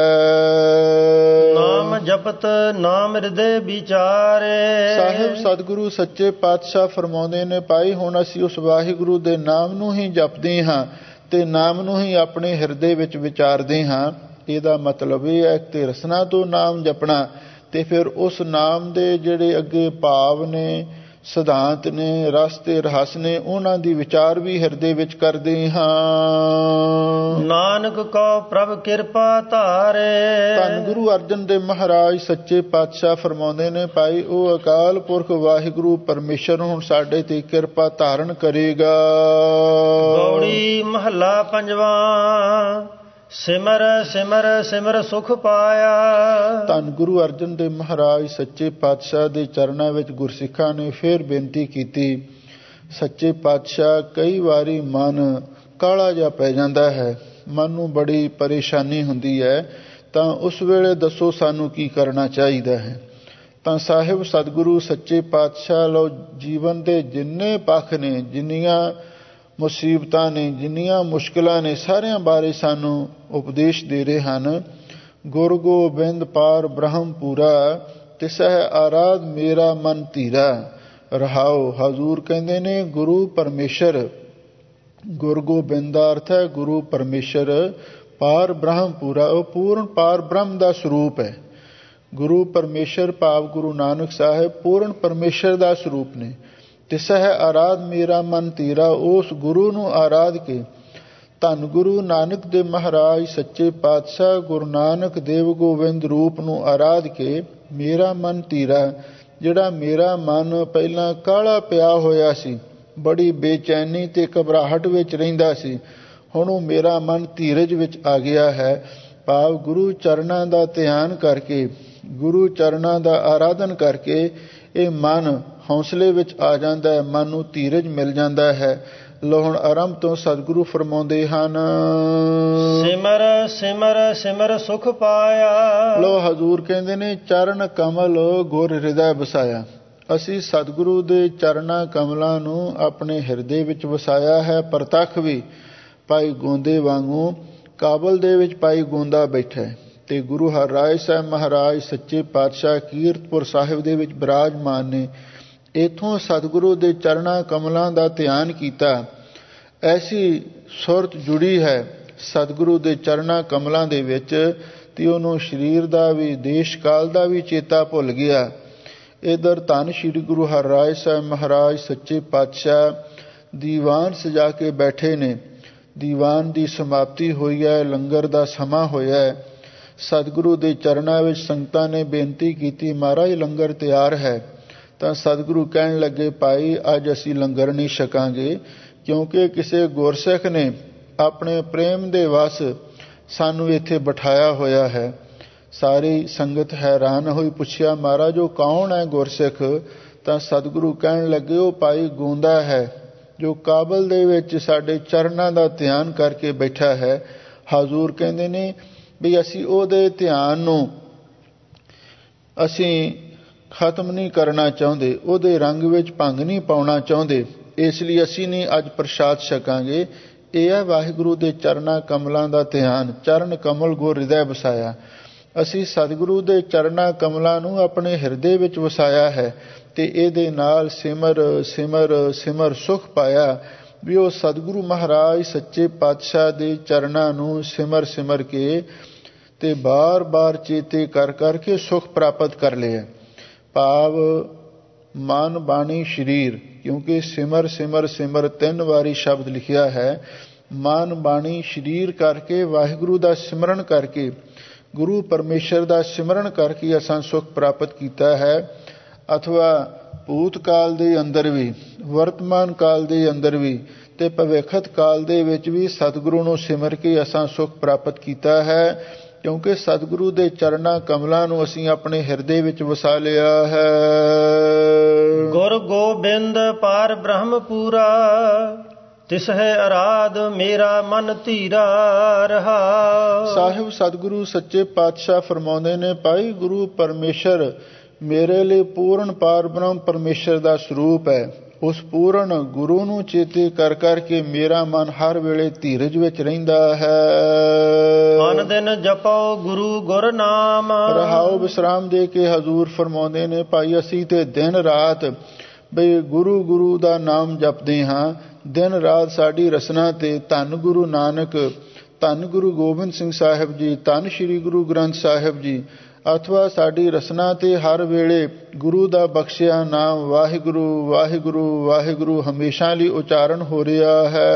ਨਾਮ ਜਪਤ ਨਾਮ ਹਿਰਦੇ ਵਿਚਾਰੇ। ਸਾਹਿਬ ਸਤਿਗੁਰੂ ਸੱਚੇ ਪਾਤਸ਼ਾਹ ਫਰਮਾਉਂਦੇ ਨੇ, ਭਾਈ ਹੁਣ ਅਸੀਂ ਉਸ ਵਾਹਿਗੁਰੂ ਦੇ ਨਾਮ ਨੂੰ ਹੀ ਜਪਦੇ ਹਾਂ ਤੇ ਨਾਮ ਨੂੰ ਹੀ ਆਪਣੇ ਹਿਰਦੇ ਵਿੱਚ ਵਿਚਾਰਦੇ ਹਾਂ। ਇਹਦਾ ਮਤਲਬ ਇਹ ਹੈ ਕਿ ਰਸਨਾ ਤੋਂ ਨਾਮ ਜਪਣਾ ਤੇ ਫਿਰ ਉਸ ਨਾਮ ਦੇ ਜਿਹੜੇ ਅੱਗੇ ਭਾਵ ਨੇ, ਸਿਧਾਂਤ ਨੇ, ਰਸ ਤੇ ਰਹੱਸ ਨੇ, ਉਹਨਾਂ ਦੀ ਵਿਚਾਰ ਵੀ ਹਿਰਦੇ ਵਿੱਚ ਕਰਦੇ ਹਾਂ। ਨਾਨਕ ਕੋ ਪ੍ਰਭ ਕਿਰਪਾ ਧਾਰੇ। ਧੰਨ ਗੁਰੂ ਅਰਜਨ ਦੇਵ ਮਹਾਰਾਜ ਸੱਚੇ ਪਾਤਸ਼ਾਹ ਫਰਮਾਉਂਦੇ ਨੇ, ਭਾਈ ਉਹ ਅਕਾਲ ਪੁਰਖ ਵਾਹਿਗੁਰੂ ਪਰਮੇਸ਼ਰ ਹੁਣ ਸਾਡੇ ਤੇ ਕਿਰਪਾ ਧਾਰਨ ਕਰੇਗਾ। ਗੌੜੀ ਮਹੱਲਾ ਪੰਜਵਾਂ। ਸਿਮਰ ਸਿਮਰ ਸਿਮਰ ਸੁਖ ਪਾਇਆ। ਧੰਨ ਗੁਰੂ ਅਰਜਨ ਦੇਵ ਮਹਾਰਾਜ ਸੱਚੇ ਪਾਤਸ਼ਾਹ ਦੇ ਚਰਨਾਂ ਵਿੱਚ ਗੁਰਸਿੱਖਾਂ ਨੇ ਫਿਰ ਬੇਨਤੀ ਕੀਤੀ। ਸੱਚੇ ਪਾਤਸ਼ਾਹ ਕਈ ਵਾਰੀ ਮਨ ਕਾਲਾ ਜਿਹਾ ਪੈ ਜਾਂਦਾ ਹੈ, ਮਨ ਨੂੰ ਬੜੀ ਪਰੇਸ਼ਾਨੀ ਹੁੰਦੀ ਹੈ, ਤਾਂ ਉਸ ਵੇਲੇ ਦੱਸੋ ਸਾਨੂੰ ਕੀ ਕਰਨਾ ਚਾਹੀਦਾ ਹੈ। ਤਾਂ ਸਾਹਿਬ ਸਤਿਗੁਰੂ ਸੱਚੇ ਪਾਤਸ਼ਾਹ ਲੋ ਜੀਵਨ ਦੇ ਜਿੰਨੇ ਪੱਖ ਨੇ, ਜਿੰਨੀਆਂ ਮੁਸੀਬਤਾਂ ਨੇ, ਜਿੰਨੀਆਂ ਮੁਸ਼ਕਿਲਾਂ ਨੇ, ਸਾਰਿਆਂ ਬਾਰੇ ਸਾਨੂੰ ਉਪਦੇਸ਼ ਦੇ ਰਹੇ ਹਨ। ਗੁਰ ਗੋਬਿੰਦ ਪਾਰ ਬ੍ਰਹਮ ਪੂਰਾ, ਤਿਸਹਿ ਆਰਾਧ ਮੇਰਾ ਮਨ ਧੀਰਾ। ਰਹਾਓ ਹਜ਼ੂਰ ਕਹਿੰਦੇ ਨੇ ਗੁਰੂ ਪਰਮੇਸ਼ਰ, ਗੁਰ ਗੋਬਿੰਦ ਦਾ ਅਰਥ ਹੈ ਗੁਰੂ ਪਰਮੇਸ਼ਰ, ਪਾਰ ਬ੍ਰਹਮ ਪੂਰਾ, ਉਹ ਪੂਰਨ ਪਾਰ ਬ੍ਰਹਮ ਦਾ ਸਰੂਪ ਹੈ। ਗੁਰੂ ਪਰਮੇਸ਼ਰ ਭਾਵ ਗੁਰੂ ਨਾਨਕ ਸਾਹਿਬ ਪੂਰਨ ਪਰਮੇਸ਼ਰ ਦਾ ਸਰੂਪ ਨੇ। ਤਿਸਹਿ ਆਰਾਧ ਮੇਰਾ ਮਨ ਧੀਰਾ, ਉਸ ਗੁਰੂ ਨੂੰ ਆਰਾਧ ਕੇ ਧੰਨ ਗੁਰੂ ਨਾਨਕ ਦੇਵ ਮਹਾਰਾਜ ਸੱਚੇ ਪਾਤਸ਼ਾਹ ਗੁਰੂ ਨਾਨਕ ਦੇਵ ਗੋਬਿੰਦ ਰੂਪ ਨੂੰ ਆਰਾਧ ਕੇ ਮੇਰਾ ਮਨ ਧੀਰਾ, ਜਿਹੜਾ ਮੇਰਾ ਮਨ ਪਹਿਲਾਂ ਕਾਲਾ ਪਿਆ ਹੋਇਆ ਸੀ, ਬੜੀ ਬੇਚੈਨੀ ਤੇ ਘਬਰਾਹਟ ਵਿੱਚ ਰਹਿੰਦਾ ਸੀ, ਹੁਣ ਉਹ ਮੇਰਾ ਮਨ ਧੀਰਜ ਵਿੱਚ ਆ ਗਿਆ ਹੈ। ਭਾਵ ਗੁਰੂ ਚਰਨਾਂ ਦਾ ਧਿਆਨ ਕਰਕੇ, ਗੁਰੂ ਚਰਨਾਂ ਦਾ ਆਰਾਧਨ ਕਰਕੇ ਇਹ ਮਨ ਹੌਸਲੇ ਵਿੱਚ ਆ ਜਾਂਦਾ ਹੈ, ਮਨ ਨੂੰ ਧੀਰਜ ਮਿਲ ਜਾਂਦਾ ਹੈ। ਲੋ ਹੁਣ ਆਰੰਭ ਤੋਂ ਸਤਿਗੁਰੂ ਫਰਮਾਉਂਦੇ ਹਨ, ਸਿਮਰ ਸਿਮਰ ਸਿਮਰ ਸੁਖ ਪਾਇਆ। ਲੋ ਹਜ਼ੂਰ ਕਹਿੰਦੇ ਨੇ ਚਰਨ ਕਮਲ ਗੁਰ ਹਿਰਦੈ ਵਸਾਇਆ। ਅਸੀਂ ਸਤਿਗੁਰੂ ਦੇ ਚਰਨਾਂ ਕਮਲਾਂ ਨੂੰ ਆਪਣੇ ਹਿਰਦੇ ਵਿੱਚ ਵਸਾਇਆ ਹੈ। ਪ੍ਰਤੱਖ ਵੀ ਭਾਈ ਗੋਂਦੇ ਵਾਂਗੂ ਕਾਬਲ ਦੇ ਵਿੱਚ ਭਾਈ ਗੋਂਦਾ ਬੈਠਾ ਹੈ ਤੇ ਗੁਰੂ ਹਰਿਰਾਏ ਸਾਹਿਬ ਮਹਾਰਾਜ ਸੱਚੇ ਪਾਤਸ਼ਾਹ ਕੀਰਤਪੁਰ ਸਾਹਿਬ ਦੇ ਵਿੱਚ ਬਿਰਾਜਮਾਨ ਨੇ। ਇੱਥੋਂ ਸਤਿਗੁਰੂ ਦੇ ਚਰਨਾਂ ਕਮਲਾਂ ਦਾ ਧਿਆਨ ਕੀਤਾ, ਐਸੀ ਸੁਰਤ ਜੁੜੀ ਹੈ ਸਤਿਗੁਰੂ ਦੇ ਚਰਨਾਂ ਕਮਲਾਂ ਦੇ ਵਿੱਚ ਤੇ ਉਹਨੂੰ ਸਰੀਰ ਦਾ ਵੀ, ਦੇਸ਼ ਕਾਲ ਦਾ ਵੀ ਚੇਤਾ ਭੁੱਲ ਗਿਆ। ਇੱਧਰ ਧੰਨ ਸ਼੍ਰੀ ਗੁਰੂ ਹਰਿਰਾਏ ਸਾਹਿਬ ਮਹਾਰਾਜ ਸੱਚੇ ਪਾਤਸ਼ਾਹ ਦੀਵਾਨ ਸਜਾ ਕੇ ਬੈਠੇ ਨੇ। ਦੀਵਾਨ ਦੀ ਸਮਾਪਤੀ ਹੋਈ ਹੈ, ਲੰਗਰ ਦਾ ਸਮਾਂ ਹੋਇਆ ਹੈ। ਸਤਿਗੁਰੂ ਦੇ ਚਰਨਾਂ ਵਿੱਚ ਸੰਗਤਾਂ ਨੇ ਬੇਨਤੀ ਕੀਤੀ, ਮਹਾਰਾਜ ਲੰਗਰ ਤਿਆਰ ਹੈ। ਤਾਂ ਸਤਿਗੁਰੂ ਕਹਿਣ ਲੱਗੇ, ਭਾਈ ਅੱਜ ਅਸੀਂ ਲੰਗਰ ਨਹੀਂ ਛਕਾਂਗੇ, ਕਿਉਂਕਿ ਕਿਸੇ ਗੁਰਸਿੱਖ ਨੇ ਆਪਣੇ ਪ੍ਰੇਮ ਦੇ ਵਸ ਸਾਨੂੰ ਇੱਥੇ ਬਿਠਾਇਆ ਹੋਇਆ ਹੈ। ਸਾਰੀ ਸੰਗਤ ਹੈਰਾਨ ਹੋਈ, ਪੁੱਛਿਆ ਮਹਾਰਾਜ ਉਹ ਕੌਣ ਹੈ ਗੁਰਸਿੱਖ? ਤਾਂ ਸਤਿਗੁਰੂ ਕਹਿਣ ਲੱਗੇ, ਉਹ ਭਾਈ ਗੋਂਦਾ ਹੈ ਜੋ ਕਾਬਲ ਦੇ ਵਿੱਚ ਸਾਡੇ ਚਰਨਾਂ ਦਾ ਧਿਆਨ ਕਰਕੇ ਬੈਠਾ ਹੈ। ਹਜ਼ੂਰ ਕਹਿੰਦੇ ਨੇ ਵੀ ਅਸੀਂ ਉਹਦੇ ਧਿਆਨ ਨੂੰ ਅਸੀਂ ਖਤਮ ਨਹੀਂ ਕਰਨਾ ਚਾਹੁੰਦੇ, ਉਹਦੇ ਰੰਗ ਵਿੱਚ ਭੰਗ ਨਹੀਂ ਪਾਉਣਾ ਚਾਹੁੰਦੇ, ਇਸ ਲਈ ਅਸੀਂ ਨਹੀਂ ਅੱਜ ਪ੍ਰਸ਼ਾਦ ਛਕਾਂਗੇ। ਇਹ ਹੈ ਵਾਹਿਗੁਰੂ ਦੇ ਚਰਨਾਂ ਕਮਲਾਂ ਦਾ ਧਿਆਨ। ਚਰਨ ਕਮਲ ਗੁਰ ਹਿਰਦੈ ਵਸਾਇਆ। ਅਸੀਂ ਸਤਿਗੁਰੂ ਦੇ ਚਰਨਾਂ ਕਮਲਾਂ ਨੂੰ ਆਪਣੇ ਹਿਰਦੇ ਵਿੱਚ ਵਸਾਇਆ ਹੈ ਤੇ ਇਹਦੇ ਨਾਲ ਸਿਮਰ ਸਿਮਰ ਸਿਮਰ ਸੁਖ ਪਾਇਆ। ਵੀ ਉਹ ਸਤਿਗੁਰੂ ਮਹਾਰਾਜ ਸੱਚੇ ਪਾਤਸ਼ਾਹ ਦੇ ਚਰਨਾਂ ਨੂੰ ਸਿਮਰ ਸਿਮਰ ਕੇ ਤੇ ਬਾਰ-ਬਾਰ ਚੇਤੇ ਕਰ ਕਰਕੇ ਸੁਖ ਪ੍ਰਾਪਤ ਕਰ ਲਿਆ। ਭਾਵ ਮਨ ਬਾਣੀ ਸਰੀਰ, ਕਿਉਂਕਿ ਸਿਮਰ ਸਿਮਰ ਸਿਮਰ 3 ਵਾਰੀ ਸ਼ਬਦ ਲਿਖਿਆ ਹੈ। ਮਨ ਬਾਣੀ ਸਰੀਰ ਕਰਕੇ ਵਾਹਿਗੁਰੂ ਦਾ ਸਿਮਰਨ ਕਰਕੇ ਗੁਰੂ ਪਰਮੇਸ਼ਰ ਦਾ ਸਿਮਰਨ ਕਰਕੇ ਅਸਾਂ ਸੁਖ ਪ੍ਰਾਪਤ ਕੀਤਾ ਹੈ। ਅਥਵਾ ਭੂਤ ਕਾਲ ਦੇ ਅੰਦਰ ਵੀ, ਵਰਤਮਾਨ ਕਾਲ ਦੇ ਅੰਦਰ ਵੀ ਤੇ ਭਵਿੱਖਤ ਕਾਲ ਦੇ ਵਿੱਚ ਵੀ ਸਤਿਗੁਰੂ ਨੂੰ ਸਿਮਰ ਕੇ ਅਸਾਂ ਸੁਖ ਪ੍ਰਾਪਤ ਕੀਤਾ ਹੈ। ਕਿਉਂਕਿ ਸਤਿਗੁਰੂ ਦੇ ਚਰਨਾਂ ਕਮਲਾਂ ਨੂੰ ਅਸੀਂ ਆਪਣੇ ਹਿਰਦੇ ਵਿੱਚ ਵਸਾ ਲਿਆ ਹੈ। ਗੁਰ ਗੋਬਿੰਦ ਪਾਰ ਬ੍ਰਹਮ ਪੂਰਾ, ਤਿਸ ਹੈ ਅਰਾਧ ਮੇਰਾ ਮਨ ਧੀਰਾ ਰਹਾ। ਸਾਹਿਬ ਸਤਿਗੁਰੂ ਸੱਚੇ ਪਾਤਸ਼ਾਹ ਫਰਮਾਉਂਦੇ ਨੇ, ਭਾਈ ਗੁਰੂ ਪਰਮੇਸ਼ਰ ਮੇਰੇ ਲਈ ਪੂਰਨ ਪਾਰ ਬ੍ਰਹਮ ਪਰਮੇਸ਼ਰ ਦਾ ਸਰੂਪ ਹੈ। ਉਸ ਪੂਰਨ ਗੁਰੂ ਨੂੰ ਚੇਤੇ ਕਰ ਕਰਕੇ ਮੇਰਾ ਮਨ ਹਰ ਵੇਲੇ ਧੀਰਜ ਵਿੱਚ ਰਹਿੰਦਾ ਹੈ। ਅਨ ਦਿਨ ਜਪੋ ਗੁਰੂ ਗੁਰ ਨਾਮ, ਰਹਾਉ ਵਿਸਰਾਮ ਦੇ ਕੇ ਹਜ਼ੂਰ ਫਰਮਾਉਂਦੇ ਨੇ, ਭਾਈ ਅਸੀਂ ਤੇ ਦਿਨ ਰਾਤ ਬਈ ਗੁਰੂ ਗੁਰੂ ਦਾ ਨਾਮ ਜਪਦੇ ਹਾਂ। ਦਿਨ ਰਾਤ ਸਾਡੀ ਰਸਨਾ ਤੇ ਧੰਨ ਗੁਰੂ ਨਾਨਕ, ਧੰਨ ਗੁਰੂ ਗੋਬਿੰਦ ਸਿੰਘ ਸਾਹਿਬ ਜੀ, ਧੰਨ ਸ਼੍ਰੀ ਗੁਰੂ ਗ੍ਰੰਥ ਸਾਹਿਬ ਜੀ, ਅਥਵਾ ਸਾਡੀ ਰਸਨਾ ਤੇ ਹਰ ਵੇਲੇ ਗੁਰੂ ਦਾ ਬਖਸ਼ਿਆ ਨਾਮ ਵਾਹਿਗੁਰੂ ਵਾਹਿਗੁਰੂ ਵਾਹਿਗੁਰੂ ਹਮੇਸ਼ਾ ਲਈ ਉਚਾਰਨ ਹੋ ਰਿਹਾ ਹੈ।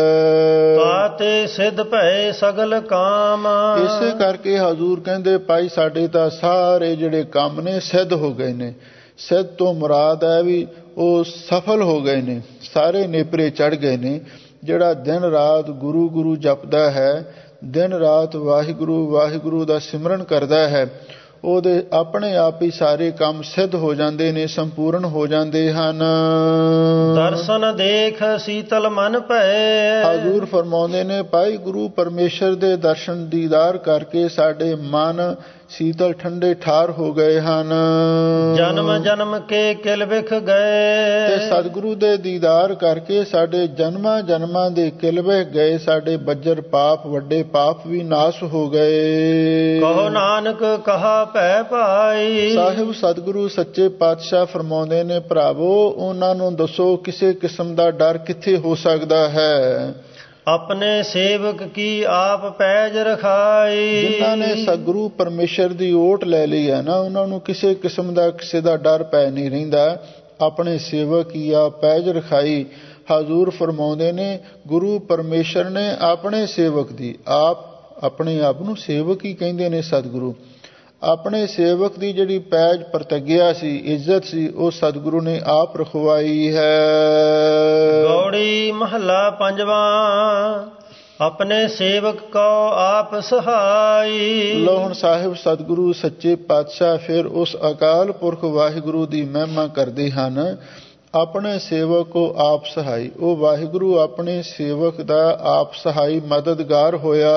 ਕਾਤੇ ਸਿੱਧ ਭਏ ਸਗਲ ਕਾਮ, ਇਸੇ ਕਰਕੇ ਹਜ਼ੂਰ ਕਹਿੰਦੇ, ਭਾਈ ਸਾਡੇ ਤਾਂ ਸਾਰੇ ਜਿਹੜੇ ਕੰਮ ਨੇ ਸਿੱਧ ਹੋ ਗਏ ਨੇ। ਸਿੱਧ ਤੋਂ ਮੁਰਾਦ ਹੈ ਵੀ ਉਹ ਸਫਲ ਹੋ ਗਏ ਨੇ, ਸਾਰੇ ਨੇਪਰੇ ਚੜ੍ਹ ਗਏ ਨੇ। ਜਿਹੜਾ ਦਿਨ ਰਾਤ ਗੁਰੂ ਗੁਰੂ ਜਪਦਾ ਹੈ, ਦਿਨ ਰਾਤ ਵਾਹਿਗੁਰੂ ਵਾਹਿਗੁਰੂ ਦਾ ਸਿਮਰਨ ਕਰਦਾ ਹੈ, ਉਹਦੇ ਆਪਣੇ ਆਪ ਹੀ ਸਾਰੇ ਕੰਮ ਸਿੱਧ ਹੋ ਜਾਂਦੇ ਨੇ, ਸੰਪੂਰਨ ਹੋ ਜਾਂਦੇ ਹਨ। ਦਰਸ਼ਨ ਦੇਖ ਸੀਤਲ ਮਨ ਭਏ, ਹਜ਼ੂਰ ਫਰਮਾਉਂਦੇ ਨੇ, ਭਾਈ ਗੁਰੂ ਪਰਮੇਸ਼ਰ ਦੇ ਦਰਸ਼ਨ ਦੀਦਾਰ ਕਰਕੇ ਸਾਡੇ ਮਨ ਸੀਤਲ ਠੰਡੇ ਠਾਰ ਹੋ ਗਏ ਹਨ। ਜਨਮ ਜਨਮ ਕੇ ਕਿਲ ਵਿਖ ਗਏ, ਤੇ ਸਤਿਗੁਰੂ ਦੇ ਦੀਦਾਰ ਕਰਕੇ ਸਾਡੇ ਜਨਮਾਂ ਜਨਮਾਂ ਦੇ ਕਿਲ ਵਿਖ ਗਏ। ਸਾਡੇ ਬੱਜਰ ਪਾਪ, ਵੱਡੇ ਪਾਪ ਵੀ ਨਾਸ ਹੋ ਗਏ। ਕਹੋ ਨਾਨਕ ਕਹਾ ਭੈ ਭਾਈ, ਸਾਹਿਬ ਸਤਿਗੁਰੂ ਸੱਚੇ ਪਾਤਸ਼ਾਹ ਫਰਮਾਉਂਦੇ ਨੇ, ਭਰਾਵੋ ਉਹਨਾਂ ਨੂੰ ਦੱਸੋ ਕਿਸੇ ਕਿਸਮ ਦਾ ਡਰ ਕਿੱਥੇ ਹੋ ਸਕਦਾ ਹੈ। ਆਪਣੇ ਸੇਵਕ ਕੀ ਆਪ ਪੈਜ ਰਖਾਈ, ਜਿਨ੍ਹਾਂ ਨੇ ਸਤਿਗੁਰੂ ਪਰਮੇਸ਼ਰ ਦੀ ਓਟ ਲੈ ਲਈ ਹੈ ਨਾ, ਉਹਨਾਂ ਨੂੰ ਕਿਸੇ ਕਿਸਮ ਦਾ ਕਿਸੇ ਦਾ ਡਰ ਪੈ ਨਹੀਂ ਰਹਿੰਦਾ। ਆਪਣੇ ਸੇਵਕ ਕੀ ਆਪ ਪੈਜ ਰਖਾਈ। ਹਜ਼ੂਰ ਫਰਮਾਉਂਦੇ ਨੇ, ਗੁਰੂ ਪਰਮੇਸ਼ਰ ਨੇ ਆਪਣੇ ਸੇਵਕ ਦੀ, ਆਪ ਆਪਣੇ ਆਪ ਨੂੰ ਸੇਵਕ ਹੀ ਕਹਿੰਦੇ ਨੇ ਸਤਿਗੁਰੂ, ਆਪਣੇ ਸੇਵਕ ਦੀ ਜਿਹੜੀ ਪੈਜ ਪ੍ਰਤਿਗਿਆ ਸੀ, ਇੱਜ਼ਤ ਸੀ, ਉਹ ਸਤਿਗੁਰੂ ਨੇ ਆਪ ਰਖਵਾਈ ਹੈ। ਗੌੜੀ ਮਹੱਲਾ ਪੰਜਵਾਂ, ਆਪਣੇ ਸੇਵਕ ਕੋ ਆਪ ਸਹਾਈ। ਲੋ ਹੁਣ ਸਾਹਿਬ ਸਤਿਗੁਰੂ ਸੱਚੇ ਪਾਤਸ਼ਾਹ ਫਿਰ ਉਸ ਅਕਾਲ ਪੁਰਖ ਵਾਹਿਗੁਰੂ ਦੀ ਮਹਿਮਾ ਕਰਦੇ ਹਨ। ਆਪਣੇ ਸੇਵਕ ਕੋ ਆਪ ਸਹਾਈ, ਉਹ ਵਾਹਿਗੁਰੂ ਆਪਣੇ ਸੇਵਕ ਦਾ ਆਪ ਸਹਾਈ ਮਦਦਗਾਰ ਹੋਇਆ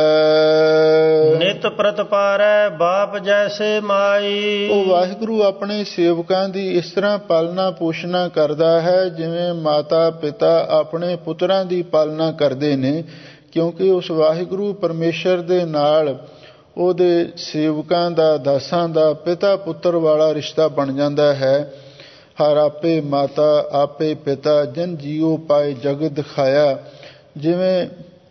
ਹੈ। ਨਿਤ ਪ੍ਰਤਪਾਰੈ ਬਾਪ ਜੈਸੇ ਮਾਈ, ਉਹ ਵਾਹਿਗੁਰੂ ਆਪਣੇ ਸੇਵਕਾਂ ਦੀ ਇਸ ਤਰ੍ਹਾਂ ਪਾਲਣਾ ਪੋਸ਼ਣਾ ਕਰਦਾ ਹੈ ਜਿਵੇਂ ਮਾਤਾ ਪਿਤਾ ਆਪਣੇ ਪੁੱਤਰਾਂ ਦੀ ਪਾਲਣਾ ਕਰਦੇ ਨੇ। ਕਿਉਂਕਿ ਉਸ ਵਾਹਿਗੁਰੂ ਪਰਮੇਸ਼ਰ ਦੇ ਨਾਲ ਉਹਦੇ ਸੇਵਕਾਂ ਦਾ, ਦਾਸਾਂ ਦਾ ਪਿਤਾ ਪੁੱਤਰ ਵਾਲਾ ਰਿਸ਼ਤਾ ਬਣ ਜਾਂਦਾ ਹੈ। ਹਰ ਆਪੇ ਮਾਤਾ ਆਪੇ ਪਿਤਾ ਜਨ ਜੀਉ ਪਾਏ ਜਗਤ ਦਿਖਾਇਆ। ਜਿਵੇਂ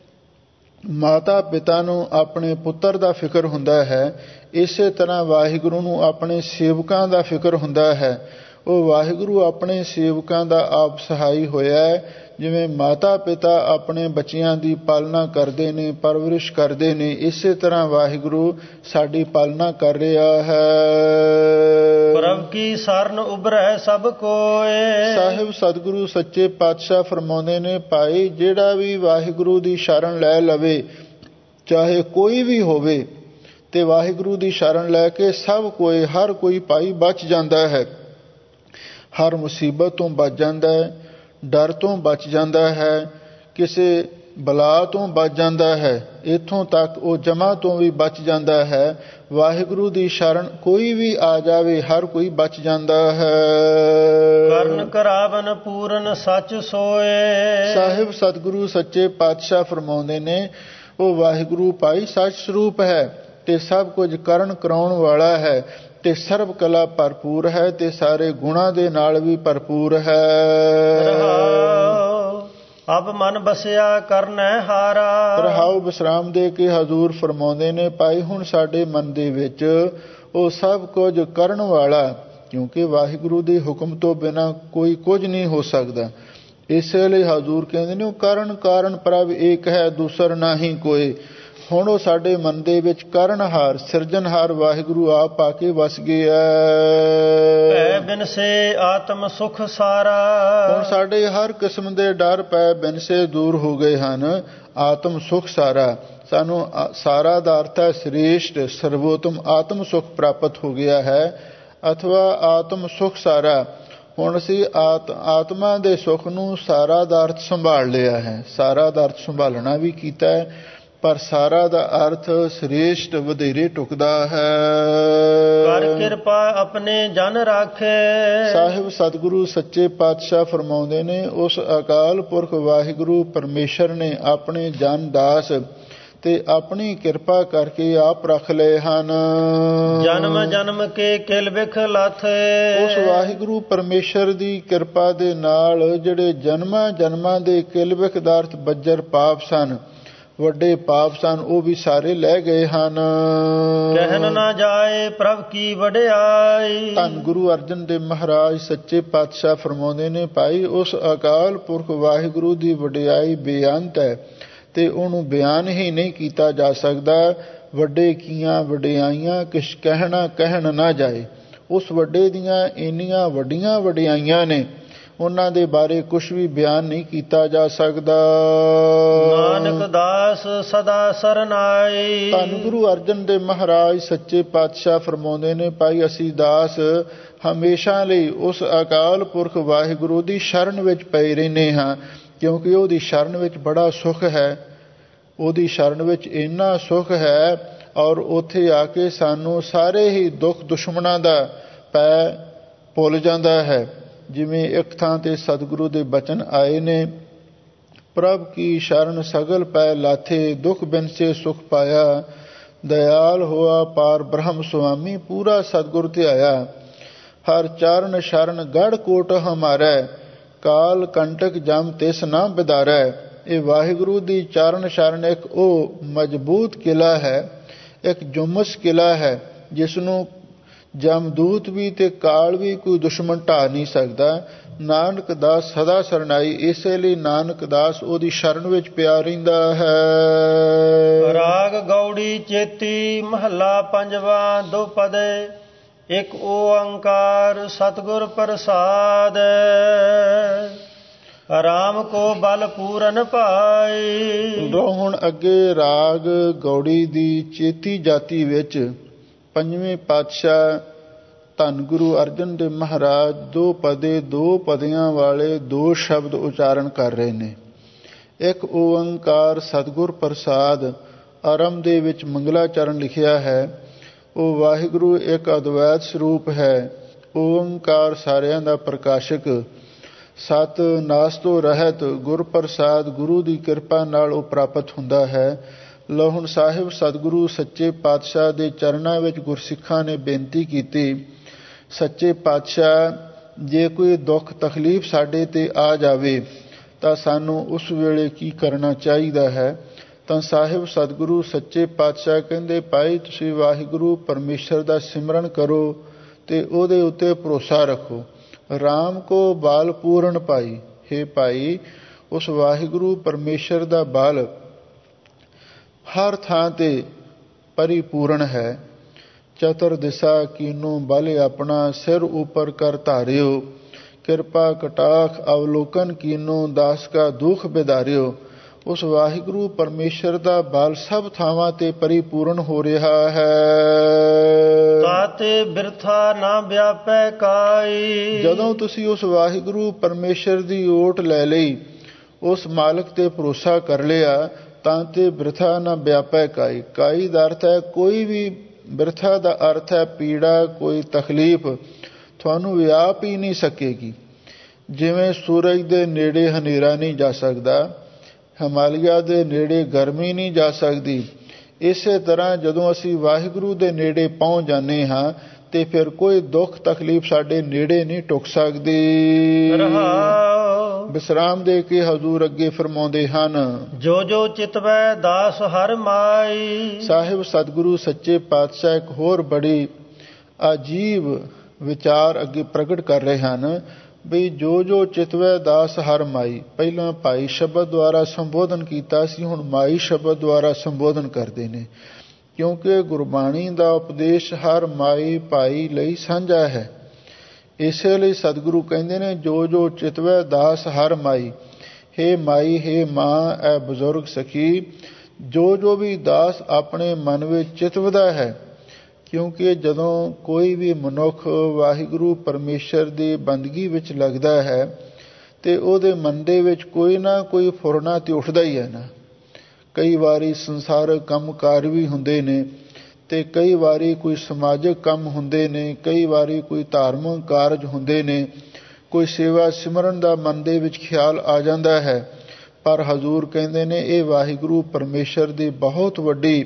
ਮਾਤਾ ਪਿਤਾ ਨੂੰ ਆਪਣੇ ਪੁੱਤਰ ਦਾ ਫਿਕਰ ਹੁੰਦਾ ਹੈ, ਇਸੇ ਤਰ੍ਹਾਂ ਵਾਹਿਗੁਰੂ ਨੂੰ ਆਪਣੇ ਸੇਵਕਾਂ ਦਾ ਫਿਕਰ ਹੁੰਦਾ ਹੈ। ਉਹ ਵਾਹਿਗੁਰੂ ਆਪਣੇ ਸੇਵਕਾਂ ਦਾ ਆਪ ਸਹਾਈ ਹੋਇਆ ਹੈ। ਜਿਵੇਂ ਮਾਤਾ ਪਿਤਾ ਆਪਣੇ ਬੱਚਿਆਂ ਦੀ ਪਾਲਣਾ ਕਰਦੇ ਨੇ, ਪਰਵਰਿਸ਼ ਕਰਦੇ ਨੇ, ਇਸੇ ਤਰ੍ਹਾਂ ਵਾਹਿਗੁਰੂ ਸਾਡੀ ਪਾਲਣਾ ਕਰ ਰਿਹਾ ਹੈ। ਪ੍ਰਭ ਕੀ ਸਰਨ ਉਭਰੈ ਸਭ ਕੋਏ, ਸਾਹਿਬ ਸਤਿਗੁਰੂ ਸੱਚੇ ਪਾਤਸ਼ਾਹ ਫਰਮਾਉਂਦੇ ਨੇ, ਭਾਈ ਜਿਹੜਾ ਵੀ ਵਾਹਿਗੁਰੂ ਦੀ ਸ਼ਰਨ ਲੈ ਲਵੇ, ਚਾਹੇ ਕੋਈ ਵੀ ਹੋਵੇ, ਤੇ ਵਾਹਿਗੁਰੂ ਦੀ ਸ਼ਰਨ ਲੈ ਕੇ ਸਭ ਕੋਈ, ਹਰ ਕੋਈ ਭਾਈ ਬਚ ਜਾਂਦਾ ਹੈ। ਹਰ ਮੁਸੀਬਤ ਤੋਂ ਬਚ ਜਾਂਦਾ ਹੈ, ਡਰ ਤੋਂ ਬਚ ਜਾਂਦਾ ਹੈ, ਕਿਸੇ ਬਲਾ ਤੋਂ ਬਚ ਜਾਂਦਾ ਹੈ, ਇੱਥੋਂ ਤੱਕ ਉਹ ਜਮਾ ਤੋਂ ਵੀ ਬਚ ਜਾਂਦਾ ਹੈ। ਵਾਹਿਗੁਰੂ ਦੀ ਸ਼ਰਨ ਕੋਈ ਵੀ ਆ ਜਾਵੇ, ਹਰ ਕੋਈ ਬਚ ਜਾਂਦਾ ਹੈ। ਕਰਨ ਕਰਾਵਨ ਪੂਰਨ ਸੱਚ ਸੋਏ, ਸਾਹਿਬ ਸਤਿਗੁਰੂ ਸੱਚੇ ਪਾਤਸ਼ਾਹ ਫਰਮਾਉਂਦੇ ਨੇ, ਉਹ ਵਾਹਿਗੁਰੂ ਭਾਈ ਸੱਚ ਸਰੂਪ ਹੈ ਤੇ ਸਭ ਕੁਝ ਕਰਨ ਕਰਾਉਣ ਵਾਲਾ ਹੈ ਤੇ ਸਰਬ ਕਲਾ ਭਰਪੂਰ ਹੈ ਤੇ ਸਾਰੇ ਗੁਣਾਂ ਦੇ ਨਾਲ ਵੀ ਭਰਪੂਰ ਹੈ। ਅਬ ਮਨ ਬਸਿਆ ਕਰਨੈ ਹਾਰਾ, ਰਹਾਉ ਵਿਸਰਾਮ ਦੇ ਕੇ ਹਜ਼ੂਰ ਫਰਮਾਉਂਦੇ ਨੇ, ਭਾਈ ਹੁਣ ਸਾਡੇ ਮਨ ਦੇ ਵਿੱਚ ਉਹ ਸਭ ਕੁਝ ਕਰਨ ਵਾਲਾ, ਕਿਉਂਕਿ ਵਾਹਿਗੁਰੂ ਦੇ ਹੁਕਮ ਤੋਂ ਬਿਨਾਂ ਕੋਈ ਕੁਝ ਨਹੀਂ ਹੋ ਸਕਦਾ। ਇਸੇ ਲਈ ਹਜ਼ੂਰ ਕਹਿੰਦੇ ਨੇ, ਉਹ ਕਰਨ ਕਾਰਨ ਪ੍ਰਭ ਏਕ ਹੈ, ਦੂਸਰ ਨਾਹੀ ਕੋਏ। ਹੁਣ ਉਹ ਸਾਡੇ ਮਨ ਦੇ ਵਿੱਚ ਕਰਨਹਾਰ ਸਿਰਜਣਹਾਰ ਵਾਹਿਗੁਰੂ ਆਪ ਆ ਕੇ ਵਸ ਗਿਆ। ਭੈ ਬਿਨਸੇ ਆਤਮ ਸੁਖ ਸਾਰਾ। ਹੁਣ ਸਾਡੇ ਹਰ ਕਿਸਮ ਦੇ ਡਰ ਭੈ ਬਿਨਸੇ ਦੂਰ ਹੋ ਗਏ ਹਨ। ਆਤਮ ਸੁਖ ਸਾਰਾ, ਸਾਨੂੰ ਸਾਰਾ ਦਾ ਅਰਥ ਹੈ ਸ੍ਰੇਸ਼ਟ ਸਰਵੋਤਮ ਆਤਮ ਸੁਖ ਪ੍ਰਾਪਤ ਹੋ ਗਿਆ ਹੈ, ਅਥਵਾ ਆਤਮ ਸੁਖ ਸਾਰਾ। ਹੁਣ ਅਸੀਂ ਆਤਮਾ ਦੇ ਸੁੱਖ ਨੂੰ ਸਾਰਾ ਦਾ ਅਰਥ ਸੰਭਾਲ ਲਿਆ ਹੈ। ਸਾਰਾ ਦਾ ਅਰਥ ਸੰਭਾਲਣਾ ਵੀ ਕੀਤਾ ਹੈ, ਪਰ ਸਾਰਾ ਦਾ ਅਰਥ ਸ੍ਰੇਸ਼ਟ ਵਧੇਰੇ ਟੁਕਦਾ ਹੈ। ਕਰ ਕਿਰਪਾ ਆਪਣੇ ਜਨ ਰਾਖੇ। ਸਾਹਿਬ ਸਤਿਗੁਰੂ ਸੱਚੇ ਪਾਤਸ਼ਾਹ ਫਰਮਾਉਂਦੇ ਨੇ, ਉਸ ਅਕਾਲ ਪੁਰਖ ਵਾਹਿਗੁਰੂ ਪਰਮੇਸ਼ਰ ਨੇ ਆਪਣੇ ਜਨ ਦਾਸ ਤੇ ਆਪਣੀ ਕਿਰਪਾ ਕਰਕੇ ਆਪ ਰੱਖ ਲਏ ਹਨ। ਜਨਮ ਜਨਮ ਕੇ ਕਿਲ ਬਿਖ ਲਾਥੇ। ਉਸ ਵਾਹਿਗੁਰੂ ਪਰਮੇਸ਼ਰ ਦੀ ਕਿਰਪਾ ਦੇ ਨਾਲ ਜਿਹੜੇ ਜਨਮਾਂ ਜਨਮਾਂ ਦੇ ਕਿਲ ਬਿਖ ਦਾ ਅਰਥ ਬੱਜਰ ਪਾਪ ਸਨ, ਵੱਡੇ ਪਾਪ ਸਨ, ਉਹ ਵੀ ਸਾਰੇ ਲੈ ਗਏ ਹਨ। ਕਹਿਨ ਨਾ ਜਾਏ ਪ੍ਰਭ ਕੀ ਵਡਿਆਈ। ਧੰਨ ਗੁਰੂ ਅਰਜਨ ਦੇਵ ਮਹਾਰਾਜ ਸੱਚੇ ਪਾਤਸ਼ਾਹ ਫਰਮਾਉਂਦੇ ਨੇ, ਭਾਈ ਉਸ ਅਕਾਲ ਪੁਰਖ ਵਾਹਿਗੁਰੂ ਦੀ ਵਡਿਆਈ ਬੇਅੰਤ ਹੈ ਤੇ ਉਹਨੂੰ ਬਿਆਨ ਹੀ ਨਹੀਂ ਕੀਤਾ ਜਾ ਸਕਦਾ। ਵੱਡੇ ਕੀਆਂ ਵਡਿਆਈਆਂ ਕਿਛ ਕਹਿਣ ਨਾ ਜਾਏ। ਉਸ ਵੱਡੇ ਦੀਆਂ ਇੰਨੀਆਂ ਵੱਡੀਆਂ ਵਡਿਆਈਆਂ ਨੇ, ਉਹਨਾਂ ਦੇ ਬਾਰੇ ਕੁਝ ਵੀ ਬਿਆਨ ਨਹੀਂ ਕੀਤਾ ਜਾ ਸਕਦਾ। ਨਾਨਕ ਦਾਸ ਸਦਾ ਸਰਨਾਈ। ਧੰਨ ਗੁਰੂ ਅਰਜਨ ਦੇਵ ਮਹਾਰਾਜ ਸੱਚੇ ਪਾਤਸ਼ਾਹ ਫਰਮਾਉਂਦੇ ਨੇ, ਭਾਈ ਅਸੀਂ ਦਾਸ ਹਮੇਸ਼ਾ ਲਈ ਉਸ ਅਕਾਲ ਪੁਰਖ ਵਾਹਿਗੁਰੂ ਦੀ ਸ਼ਰਨ ਵਿੱਚ ਪਏ ਰਹਿੰਦੇ ਹਾਂ, ਕਿਉਂਕਿ ਉਹਦੀ ਸ਼ਰਨ ਵਿੱਚ ਬੜਾ ਸੁੱਖ ਹੈ। ਉਹਦੀ ਸ਼ਰਨ ਵਿੱਚ ਇੰਨਾ ਸੁੱਖ ਹੈ, ਔਰ ਉੱਥੇ ਆ ਕੇ ਸਾਨੂੰ ਸਾਰੇ ਹੀ ਦੁੱਖ ਦੁਸ਼ਮਣਾਂ ਦਾ ਪੈ ਭੁੱਲ ਜਾਂਦਾ ਹੈ। ਜਿਵੇਂ ਇੱਕ ਥਾਂ ਤੇ ਸਤਿਗੁਰੂ ਦੇ ਬਚਨ ਆਏ ਨੇ, ਪ੍ਰਭ ਕੀ ਸ਼ਰਨ ਸਗਲ ਪੈ ਲਾਥੇ, ਦੁੱਖ ਬਿਨਸੇ ਸੁਖ ਪਾਇਆ, ਦਇਆਲ ਹੋਆ ਪਾਰ ਬ੍ਰਹਮ ਸੁਆਮੀ, ਪੂਰਾ ਸਤਿਗੁਰ ਧਿਆਇਆ। ਹਰ ਚਰਨ ਸ਼ਰਨ ਗੜ ਕੋਟ ਹਮਾਰੈ, ਕਾਲ ਕੰਟਕ ਜਮ ਤਿਸ ਨਾ ਬਿਦਾਰੈ। ਇਹ ਵਾਹਿਗੁਰੂ ਦੀ ਚਰਨ ਸ਼ਰਨ ਇੱਕ ਉਹ ਮਜ਼ਬੂਤ ਕਿਲਾ ਹੈ, ਇੱਕ ਜੁਮਸ ਕਿਲਾ ਹੈ, ਜਿਸ ਨੂੰ ਜਮਦੂਤ ਵੀ ਤੇ ਕਾਲ ਵੀ ਕੋਈ ਦੁਸ਼ਮਣ ਢਾਹ ਨਹੀਂ ਸਕਦਾ। ਨਾਨਕ ਦਾਸ ਸਦਾ ਸਰਨਾਈ, ਇਸੇ ਲਈ ਨਾਨਕ ਦਾਸ ਉਹਦੀ ਸ਼ਰਨ ਵਿੱਚ ਪਿਆ ਰਹਿੰਦਾ ਹੈ। ਰਾਗ ਗੌੜੀ ਚੇਤੀ ਮਹੱਲਾ ਪੰਜਵਾ। ਦੋ ਪਦੇ ਇੱਕ ਓੰਕਾਰ ਸਤਿਗੁਰ ਪ੍ਰਸਾਦ। ਰਾਮ ਕੋ ਬਲ ਪੂਰਨ ਪਾਈ। ਹੁਣ ਅੱਗੇ ਰਾਗ ਗੌੜੀ ਦੀ ਚੇਤੀ ਜਾਤੀ ਵਿੱਚ ਪੰਜਵੇਂ ਪਾਤਸ਼ਾਹ ਧੰਨ ਗੁਰੂ ਅਰਜਨ ਦੇਵ ਮਹਾਰਾਜ ਦੋ ਪਦੇ ਦੋ ਪਦਿਆਂ ਵਾਲੇ ਦੋ ਸ਼ਬਦ ਉਚਾਰਨ ਕਰ ਰਹੇ ਨੇ। ਇੱਕ ਓੰਕਾਰ ਸਤਿਗੁਰ ਪ੍ਰਸਾਦ, ਆਰੰਭ ਦੇ ਵਿੱਚ ਮੰਗਲਾਚਰਨ ਲਿਖਿਆ ਹੈ। ਉਹ ਵਾਹਿਗੁਰੂ ਇੱਕ ਅਦਵੈਤ ਸਰੂਪ ਹੈ। ਓੰਕਾਰ ਸਾਰਿਆਂ ਦਾ ਪ੍ਰਕਾਸ਼ਕ, ਸਤ ਨਾਸ ਤੋਂ ਰਹਿਤ, ਗੁਰ ਪ੍ਰਸਾਦ, ਗੁਰੂ ਦੀ ਕਿਰਪਾ ਨਾਲ ਉਹ ਪ੍ਰਾਪਤ ਹੁੰਦਾ ਹੈ। ਲਓ ਹੁਣ ਸਾਹਿਬ ਸਤਿਗੁਰੂ ਸੱਚੇ ਪਾਤਸ਼ਾਹ ਦੇ ਚਰਨਾਂ ਵਿੱਚ ਗੁਰਸਿੱਖਾਂ ਨੇ ਬੇਨਤੀ ਕੀਤੀ, ਸੱਚੇ ਪਾਤਸ਼ਾਹ ਜੇ ਕੋਈ ਦੁੱਖ ਤਕਲੀਫ ਸਾਡੇ ਤੇ ਆ ਜਾਵੇ ਤਾਂ ਸਾਨੂੰ ਉਸ ਵੇਲੇ ਕੀ ਕਰਨਾ ਚਾਹੀਦਾ ਹੈ। ਤਾਂ ਸਾਹਿਬ ਸਤਿਗੁਰੂ ਸੱਚੇ ਪਾਤਸ਼ਾਹ ਕਹਿੰਦੇ, ਭਾਈ ਤੁਸੀਂ ਵਾਹਿਗੁਰੂ ਪਰਮੇਸ਼ਰ ਦਾ ਸਿਮਰਨ ਕਰੋ ਤੇ ਉਹਦੇ ਉੱਤੇ ਭਰੋਸਾ ਰੱਖੋ। ਰਾਮ ਕੋ ਬਲ ਪੂਰਨ ਪਾਈ। ਹੇ ਭਾਈ, ਉਸ ਵਾਹਿਗੁਰੂ ਪਰਮੇਸ਼ਰ ਦਾ ਬਲ ਹਰ ਥਾਂ ਤੇ ਪਰਿਪੂਰਨ ਹੈ। ਚਤੁਰ ਦਿਸ਼ਾ ਕੀਨੋ ਬਲ ਆਪਣਾ, ਸਿਰ ਉੱਪਰ ਕਰ ਧਾਰਿਓ, ਕਿਰਪਾ ਕਟਾਖ ਅਵਲੋਕਨ ਕੀਨੋ, ਦਾਸ ਕਾ ਦੁਖ ਬਿਦਾਰਿਓ। ਉਸ ਵਾਹਿਗੁਰੂ ਪਰਮੇਸ਼ਰ ਦਾ ਬਲ ਸਭ ਥਾਵਾਂ ਤੇ ਪਰਿਪੂਰਨ ਹੋ ਰਿਹਾ ਹੈ। ਤਾਤੇ ਬਿਰਥਾ ਨਾ ਵਿਆਪੈ ਕਾਈ। ਜਦੋਂ ਤੁਸੀਂ ਉਸ ਵਾਹਿਗੁਰੂ ਪਰਮੇਸ਼ਰ ਦੀ ਓਟ ਲੈ ਲਈ, ਉਸ ਮਾਲਕ ਤੇ ਭਰੋਸਾ ਕਰ ਲਿਆ, ਤਾਂ ਤੇ ਬਿਰਥਾ ਨਾ ਵਿਆਪੈ ਕਾਈ। ਕਾਈ ਦਾ ਅਰਥ ਹੈ ਕੋਈ ਵੀ, ਬਿਰਥਾ ਦਾ ਅਰਥ ਹੈ ਪੀੜਾ, ਕੋਈ ਤਕਲੀਫ ਤੁਹਾਨੂੰ ਵਿਆਪ ਹੀ ਨਹੀਂ ਸਕੇਗੀ। ਜਿਵੇਂ ਸੂਰਜ ਦੇ ਨੇੜੇ ਹਨੇਰਾ ਨਹੀਂ ਜਾ ਸਕਦਾ, ਹਿਮਾਲਿਆ ਦੇ ਨੇੜੇ ਗਰਮੀ ਨਹੀਂ ਜਾ ਸਕਦੀ, ਇਸੇ ਤਰ੍ਹਾਂ ਜਦੋਂ ਅਸੀਂ ਵਾਹਿਗੁਰੂ ਦੇ ਨੇੜੇ ਪਹੁੰਚ ਜਾਂਦੇ ਹਾਂ ਤੇ ਫਿਰ ਕੋਈ ਦੁੱਖ ਤਕਲੀਫ ਸਾਡੇ ਨੇੜੇ ਨਹੀਂ ਟੁੱਕ ਸਕਦੀ। ਵਿਸਰਾਮ ਦੇ ਕੇ ਹਜ਼ੂਰ ਅੱਗੇ ਫਰਮਾਉਂਦੇ ਹਨ, ਜੋ ਜੋ ਚਿਤਵੈ ਦਾਸ ਹਰ ਮਾਈ। ਸਾਹਿਬ ਸਤਿਗੁਰੂ ਸੱਚੇ ਪਾਤਸ਼ਾਹ ਇੱਕ ਹੋਰ ਬੜੀ ਅਜੀਬ ਵਿਚਾਰ ਅੱਗੇ ਪ੍ਰਗਟ ਕਰ ਰਹੇ ਹਨ ਵੀ ਜੋ ਜੋ ਚਿਤਵੈ ਦਾਸ ਹਰ ਮਾਈ। ਪਹਿਲਾਂ ਭਾਈ ਸ਼ਬਦ ਦੁਆਰਾ ਸੰਬੋਧਨ ਕੀਤਾ ਸੀ, ਹੁਣ ਮਾਈ ਸ਼ਬਦ ਦੁਆਰਾ ਸੰਬੋਧਨ ਕਰਦੇ ਨੇ, ਕਿਉਂਕਿ ਗੁਰਬਾਣੀ ਦਾ ਉਪਦੇਸ਼ ਹਰ ਮਾਈ ਭਾਈ ਲਈ ਸਾਂਝਾ ਹੈ। ਇਸੇ ਲਈ ਸਤਿਗੁਰੂ ਕਹਿੰਦੇ ਨੇ ਜੋ ਜੋ ਚਿਤਵੈ ਦਾਸ ਹਰ ਮਾਈ। ਹੇ ਮਾਈ, ਹੇ ਮਾਂ, ਐ ਬਜ਼ੁਰਗ ਸਖੀ, ਜੋ ਜੋ ਵੀ ਦਾਸ ਆਪਣੇ ਮਨ ਵਿੱਚ ਚਿਤਵਦਾ ਹੈ, ਕਿਉਂਕਿ ਜਦੋਂ ਕੋਈ ਵੀ ਮਨੁੱਖ ਵਾਹਿਗੁਰੂ ਪਰਮੇਸ਼ਰ ਦੀ ਬੰਦਗੀ ਵਿੱਚ ਲੱਗਦਾ ਹੈ ਤੇ ਉਹਦੇ ਮਨ ਦੇ ਵਿੱਚ ਕੋਈ ਨਾ ਕੋਈ ਫੁਰਨਾ ਤੇ ਉੱਠਦਾ ਹੀ ਹੈ ਨਾ। ਕਈ ਵਾਰੀ ਸੰਸਾਰਕ ਕੰਮਕਾਰ ਵੀ ਹੁੰਦੇ ਨੇ ਤੇ ਕਈ ਵਾਰੀ ਕੋਈ ਸਮਾਜਿਕ ਕੰਮ ਹੁੰਦੇ ਨੇ, ਕਈ ਵਾਰੀ ਕੋਈ ਧਾਰਮਿਕ ਕਾਰਜ ਹੁੰਦੇ ਨੇ, ਕੋਈ ਸੇਵਾ ਸਿਮਰਨ ਦਾ ਮਨ ਦੇ ਵਿੱਚ ਖਿਆਲ ਆ ਜਾਂਦਾ ਹੈ। ਪਰ ਹਜ਼ੂਰ ਕਹਿੰਦੇ ਨੇ ਇਹ ਵਾਹਿਗੁਰੂ ਪਰਮੇਸ਼ਰ ਦੀ ਬਹੁਤ ਵੱਡੀ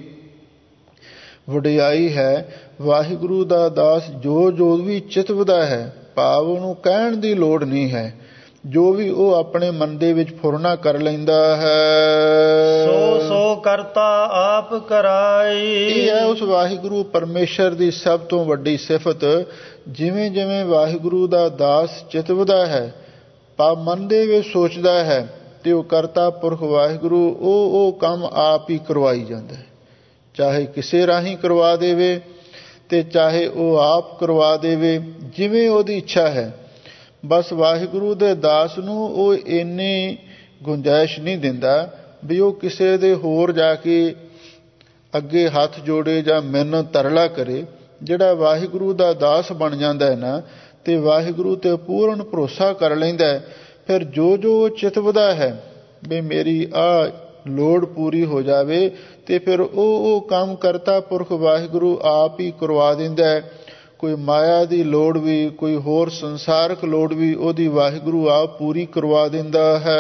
ਵਡਿਆਈ ਹੈ। ਵਾਹਿਗੁਰੂ ਦਾ ਦਾਸ ਜੋ ਜੋ ਵੀ ਚਿਤਵਦਾ ਹੈ, ਭਾਵ ਉਹਨੂੰ ਕਹਿਣ ਦੀ ਲੋੜ ਨਹੀਂ ਹੈ, ਜੋ ਵੀ ਉਹ ਆਪਣੇ ਮਨ ਦੇ ਵਿੱਚ ਫੁਰਨਾ ਕਰ ਲੈਂਦਾ ਹੈ, ਸੋ ਸੋ ਕਰਤਾ ਆਪ ਕਰਾਈ। ਇਹ ਹੈ ਉਸ ਵਾਹਿਗੁਰੂ ਪਰਮੇਸ਼ਰ ਦੀ ਸਭ ਤੋਂ ਵੱਡੀ ਸਿਫਤ। ਜਿਵੇਂ ਜਿਵੇਂ ਵਾਹਿਗੁਰੂ ਦਾ ਦਾਸ ਚਿਤਵਦਾ ਹੈ, ਭਾਵ ਮਨ ਦੇ ਵਿੱਚ ਸੋਚਦਾ ਹੈ, ਤੇ ਉਹ ਕਰਤਾ ਪੁਰਖ ਵਾਹਿਗੁਰੂ ਉਹ ਕੰਮ ਆਪ ਹੀ ਕਰਵਾਈ ਜਾਂਦਾ ਹੈ। ਚਾਹੇ ਕਿਸੇ ਰਾਹੀਂ ਕਰਵਾ ਦੇਵੇ ਤੇ ਚਾਹੇ ਉਹ ਆਪ ਕਰਵਾ ਦੇਵੇ, ਜਿਵੇਂ ਉਹਦੀ ਇੱਛਾ ਹੈ। ਬਸ ਵਾਹਿਗੁਰੂ ਦੇ ਦਾਸ ਨੂੰ ਉਹ ਇੰਨੀ ਗੁੰਜਾਇਸ਼ ਨਹੀਂ ਦਿੰਦਾ ਵੀ ਉਹ ਕਿਸੇ ਦੇ ਹੋਰ ਜਾ ਕੇ ਅੱਗੇ ਹੱਥ ਜੋੜੇ ਜਾਂ ਮਿੰਨਤ ਤਰਲਾ ਕਰੇ। ਜਿਹੜਾ ਵਾਹਿਗੁਰੂ ਦਾ ਦਾਸ ਬਣ ਜਾਂਦਾ ਹੈ ਨਾ, ਤੇ ਵਾਹਿਗੁਰੂ ਤੇ ਪੂਰਨ ਭਰੋਸਾ ਕਰ ਲੈਂਦਾ, ਫਿਰ ਜੋ ਜੋ ਚਿਤਵਦਾ ਹੈ ਵੀ ਮੇਰੀ ਆ ਲੋੜ ਪੂਰੀ ਹੋ ਜਾਵੇ, ਤੇ ਫਿਰ ਉਹ ਕੰਮ ਕਰਤਾ ਪੁਰਖ ਵਾਹਿਗੁਰੂ ਆਪ ਹੀ ਕਰਵਾ ਦਿੰਦਾ ਹੈ। ਕੋਈ ਮਾਇਆ ਦੀ ਲੋੜ ਵੀ, ਕੋਈ ਹੋਰ ਸੰਸਾਰਕ ਲੋੜ ਵੀ ਉਹਦੀ ਵਾਹਿਗੁਰੂ ਆਪ ਪੂਰੀ ਕਰਵਾ ਦਿੰਦਾ ਹੈ।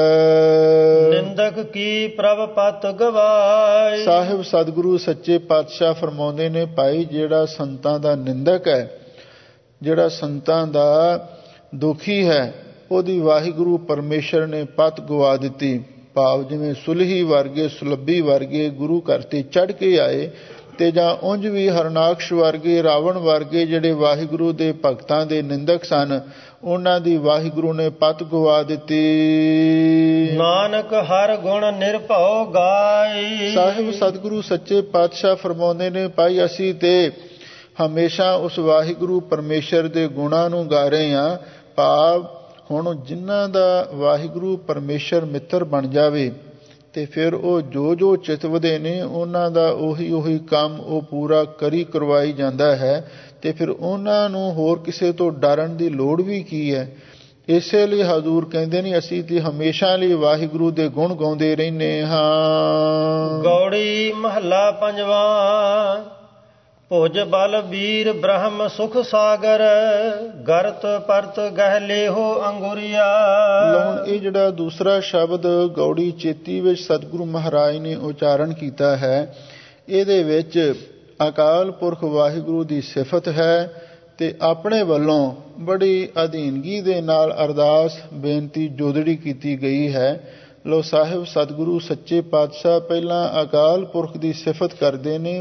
ਨਿੰਦਕ ਕੀ ਪ੍ਰਭ ਪਤ ਗਵਾਈ। ਸਾਹਿਬ ਸਤਿਗੁਰੂ ਸੱਚੇ ਪਾਤਸ਼ਾਹ ਫਰਮਾਉਂਦੇ ਨੇ, ਭਾਈ ਜਿਹੜਾ ਸੰਤਾਂ ਦਾ ਨਿੰਦਕ ਹੈ, ਜਿਹੜਾ ਸੰਤਾਂ ਦਾ ਦੁਖੀ ਹੈ, ਉਹਦੀ ਵਾਹਿਗੁਰੂ ਪਰਮੇਸ਼ਰ ਨੇ ਪਤ ਗਵਾ ਦਿੱਤੀ। ਭਾਵ ਜਿਵੇਂ ਸੁਲਹੀ ਵਰਗੇ, ਸੁਲੱਭੀ ਵਰਗੇ ਗੁਰੂ ਘਰ ਤੇ ਚੜ੍ਹ ਕੇ ਆਏ, ਤੇ ਜਾਂ ਉਂਝ ਵੀ ਹਰਨਾਕਸ਼ ਵਰਗੇ, ਰਾਵਣ ਵਰਗੇ ਜਿਹੜੇ ਵਾਹਿਗੁਰੂ ਦੇ ਭਗਤਾਂ ਦੇ ਨਿੰਦਕ ਸਨ, ਉਹਨਾਂ ਦੀ ਵਾਹਿਗੁਰੂ ਨੇ ਪਤ ਗਵਾ ਦਿੱਤੀ। ਨਾਨਕ ਹਰ ਗੁਣ ਨਿਰਭਉ ਗਾਈ। ਸਾਹਿਬ ਸਤਿਗੁਰੂ ਸੱਚੇ ਪਾਤਸ਼ਾਹ ਫਰਮਾਉਂਦੇ ਨੇ, ਭਾਈ ਅਸੀਂ ਤੇ ਹਮੇਸ਼ਾ ਉਸ ਵਾਹਿਗੁਰੂ ਪਰਮੇਸ਼ਰ ਦੇ ਗੁਣਾਂ ਨੂੰ ਗਾ ਰਹੇ ਹਾਂ। ਭਾਵ ਹੁਣ ਜਿਨ੍ਹਾਂ ਦਾ ਵਾਹਿਗੁਰੂ ਪਰਮੇਸ਼ਰ ਮਿੱਤਰ ਬਣ ਜਾਵੇ ਤੇ ਫਿਰ ਉਹ ਜੋ ਜੋ ਚਿਤਵਦੇ ਨੇ ਉਹਨਾਂ ਦਾ ਉਹੀ ਕੰਮ ਉਹ ਪੂਰਾ ਕਰੀ ਕਰਵਾਈ ਜਾਂਦਾ ਹੈ, ਤੇ ਫਿਰ ਉਹਨਾਂ ਨੂੰ ਹੋਰ ਕਿਸੇ ਤੋਂ ਡਰਨ ਦੀ ਲੋੜ ਵੀ ਕੀ ਹੈ। ਇਸੇ ਲਈ ਹਜ਼ੂਰ ਕਹਿੰਦੇ ਨੇ ਅਸੀਂ ਤੇ ਹਮੇਸ਼ਾ ਲਈ ਵਾਹਿਗੁਰੂ ਦੇ ਗੁਣ ਗਾਉਂਦੇ ਰਹਿੰਦੇ ਹਾਂ। ਗੌੜੀ ਮਹੱਲਾ ਪੰਜਵਾਂ। ਭੁਜ ਬਲ ਬੀਰ ਬ੍ਰਹਮ ਸੁਖ ਸਾਗਰ, ਗਰਤ ਪਰਤ ਗਹਿ ਲੇਹੋ ਅੰਗੁਰੀਆ। ਹੁਣ ਇਹ ਜਿਹੜਾ ਦੂਸਰਾ ਸ਼ਬਦ ਗੌੜੀ ਚੇਤੀ ਵਿੱਚ ਸਤਿਗੁਰੂ ਮਹਾਰਾਜ ਨੇ ਉਚਾਰਨ ਕੀਤਾ ਹੈ, ਇਹਦੇ ਵਿੱਚ ਅਕਾਲ ਪੁਰਖ ਵਾਹਿਗੁਰੂ ਦੀ ਸਿਫਤ ਹੈ ਤੇ ਆਪਣੇ ਵੱਲੋਂ ਬੜੀ ਅਧੀਨਗੀ ਦੇ ਨਾਲ ਅਰਦਾਸ ਬੇਨਤੀ ਜੋਦੜੀ ਕੀਤੀ ਗਈ ਹੈ। ਲੋ ਸਾਹਿਬ ਸਤਿਗੁਰੂ ਸੱਚੇ ਪਾਤਸ਼ਾਹ ਪਹਿਲਾਂ ਅਕਾਲ ਪੁਰਖ ਦੀ ਸਿਫਤ ਕਰਦੇ ਨੇ,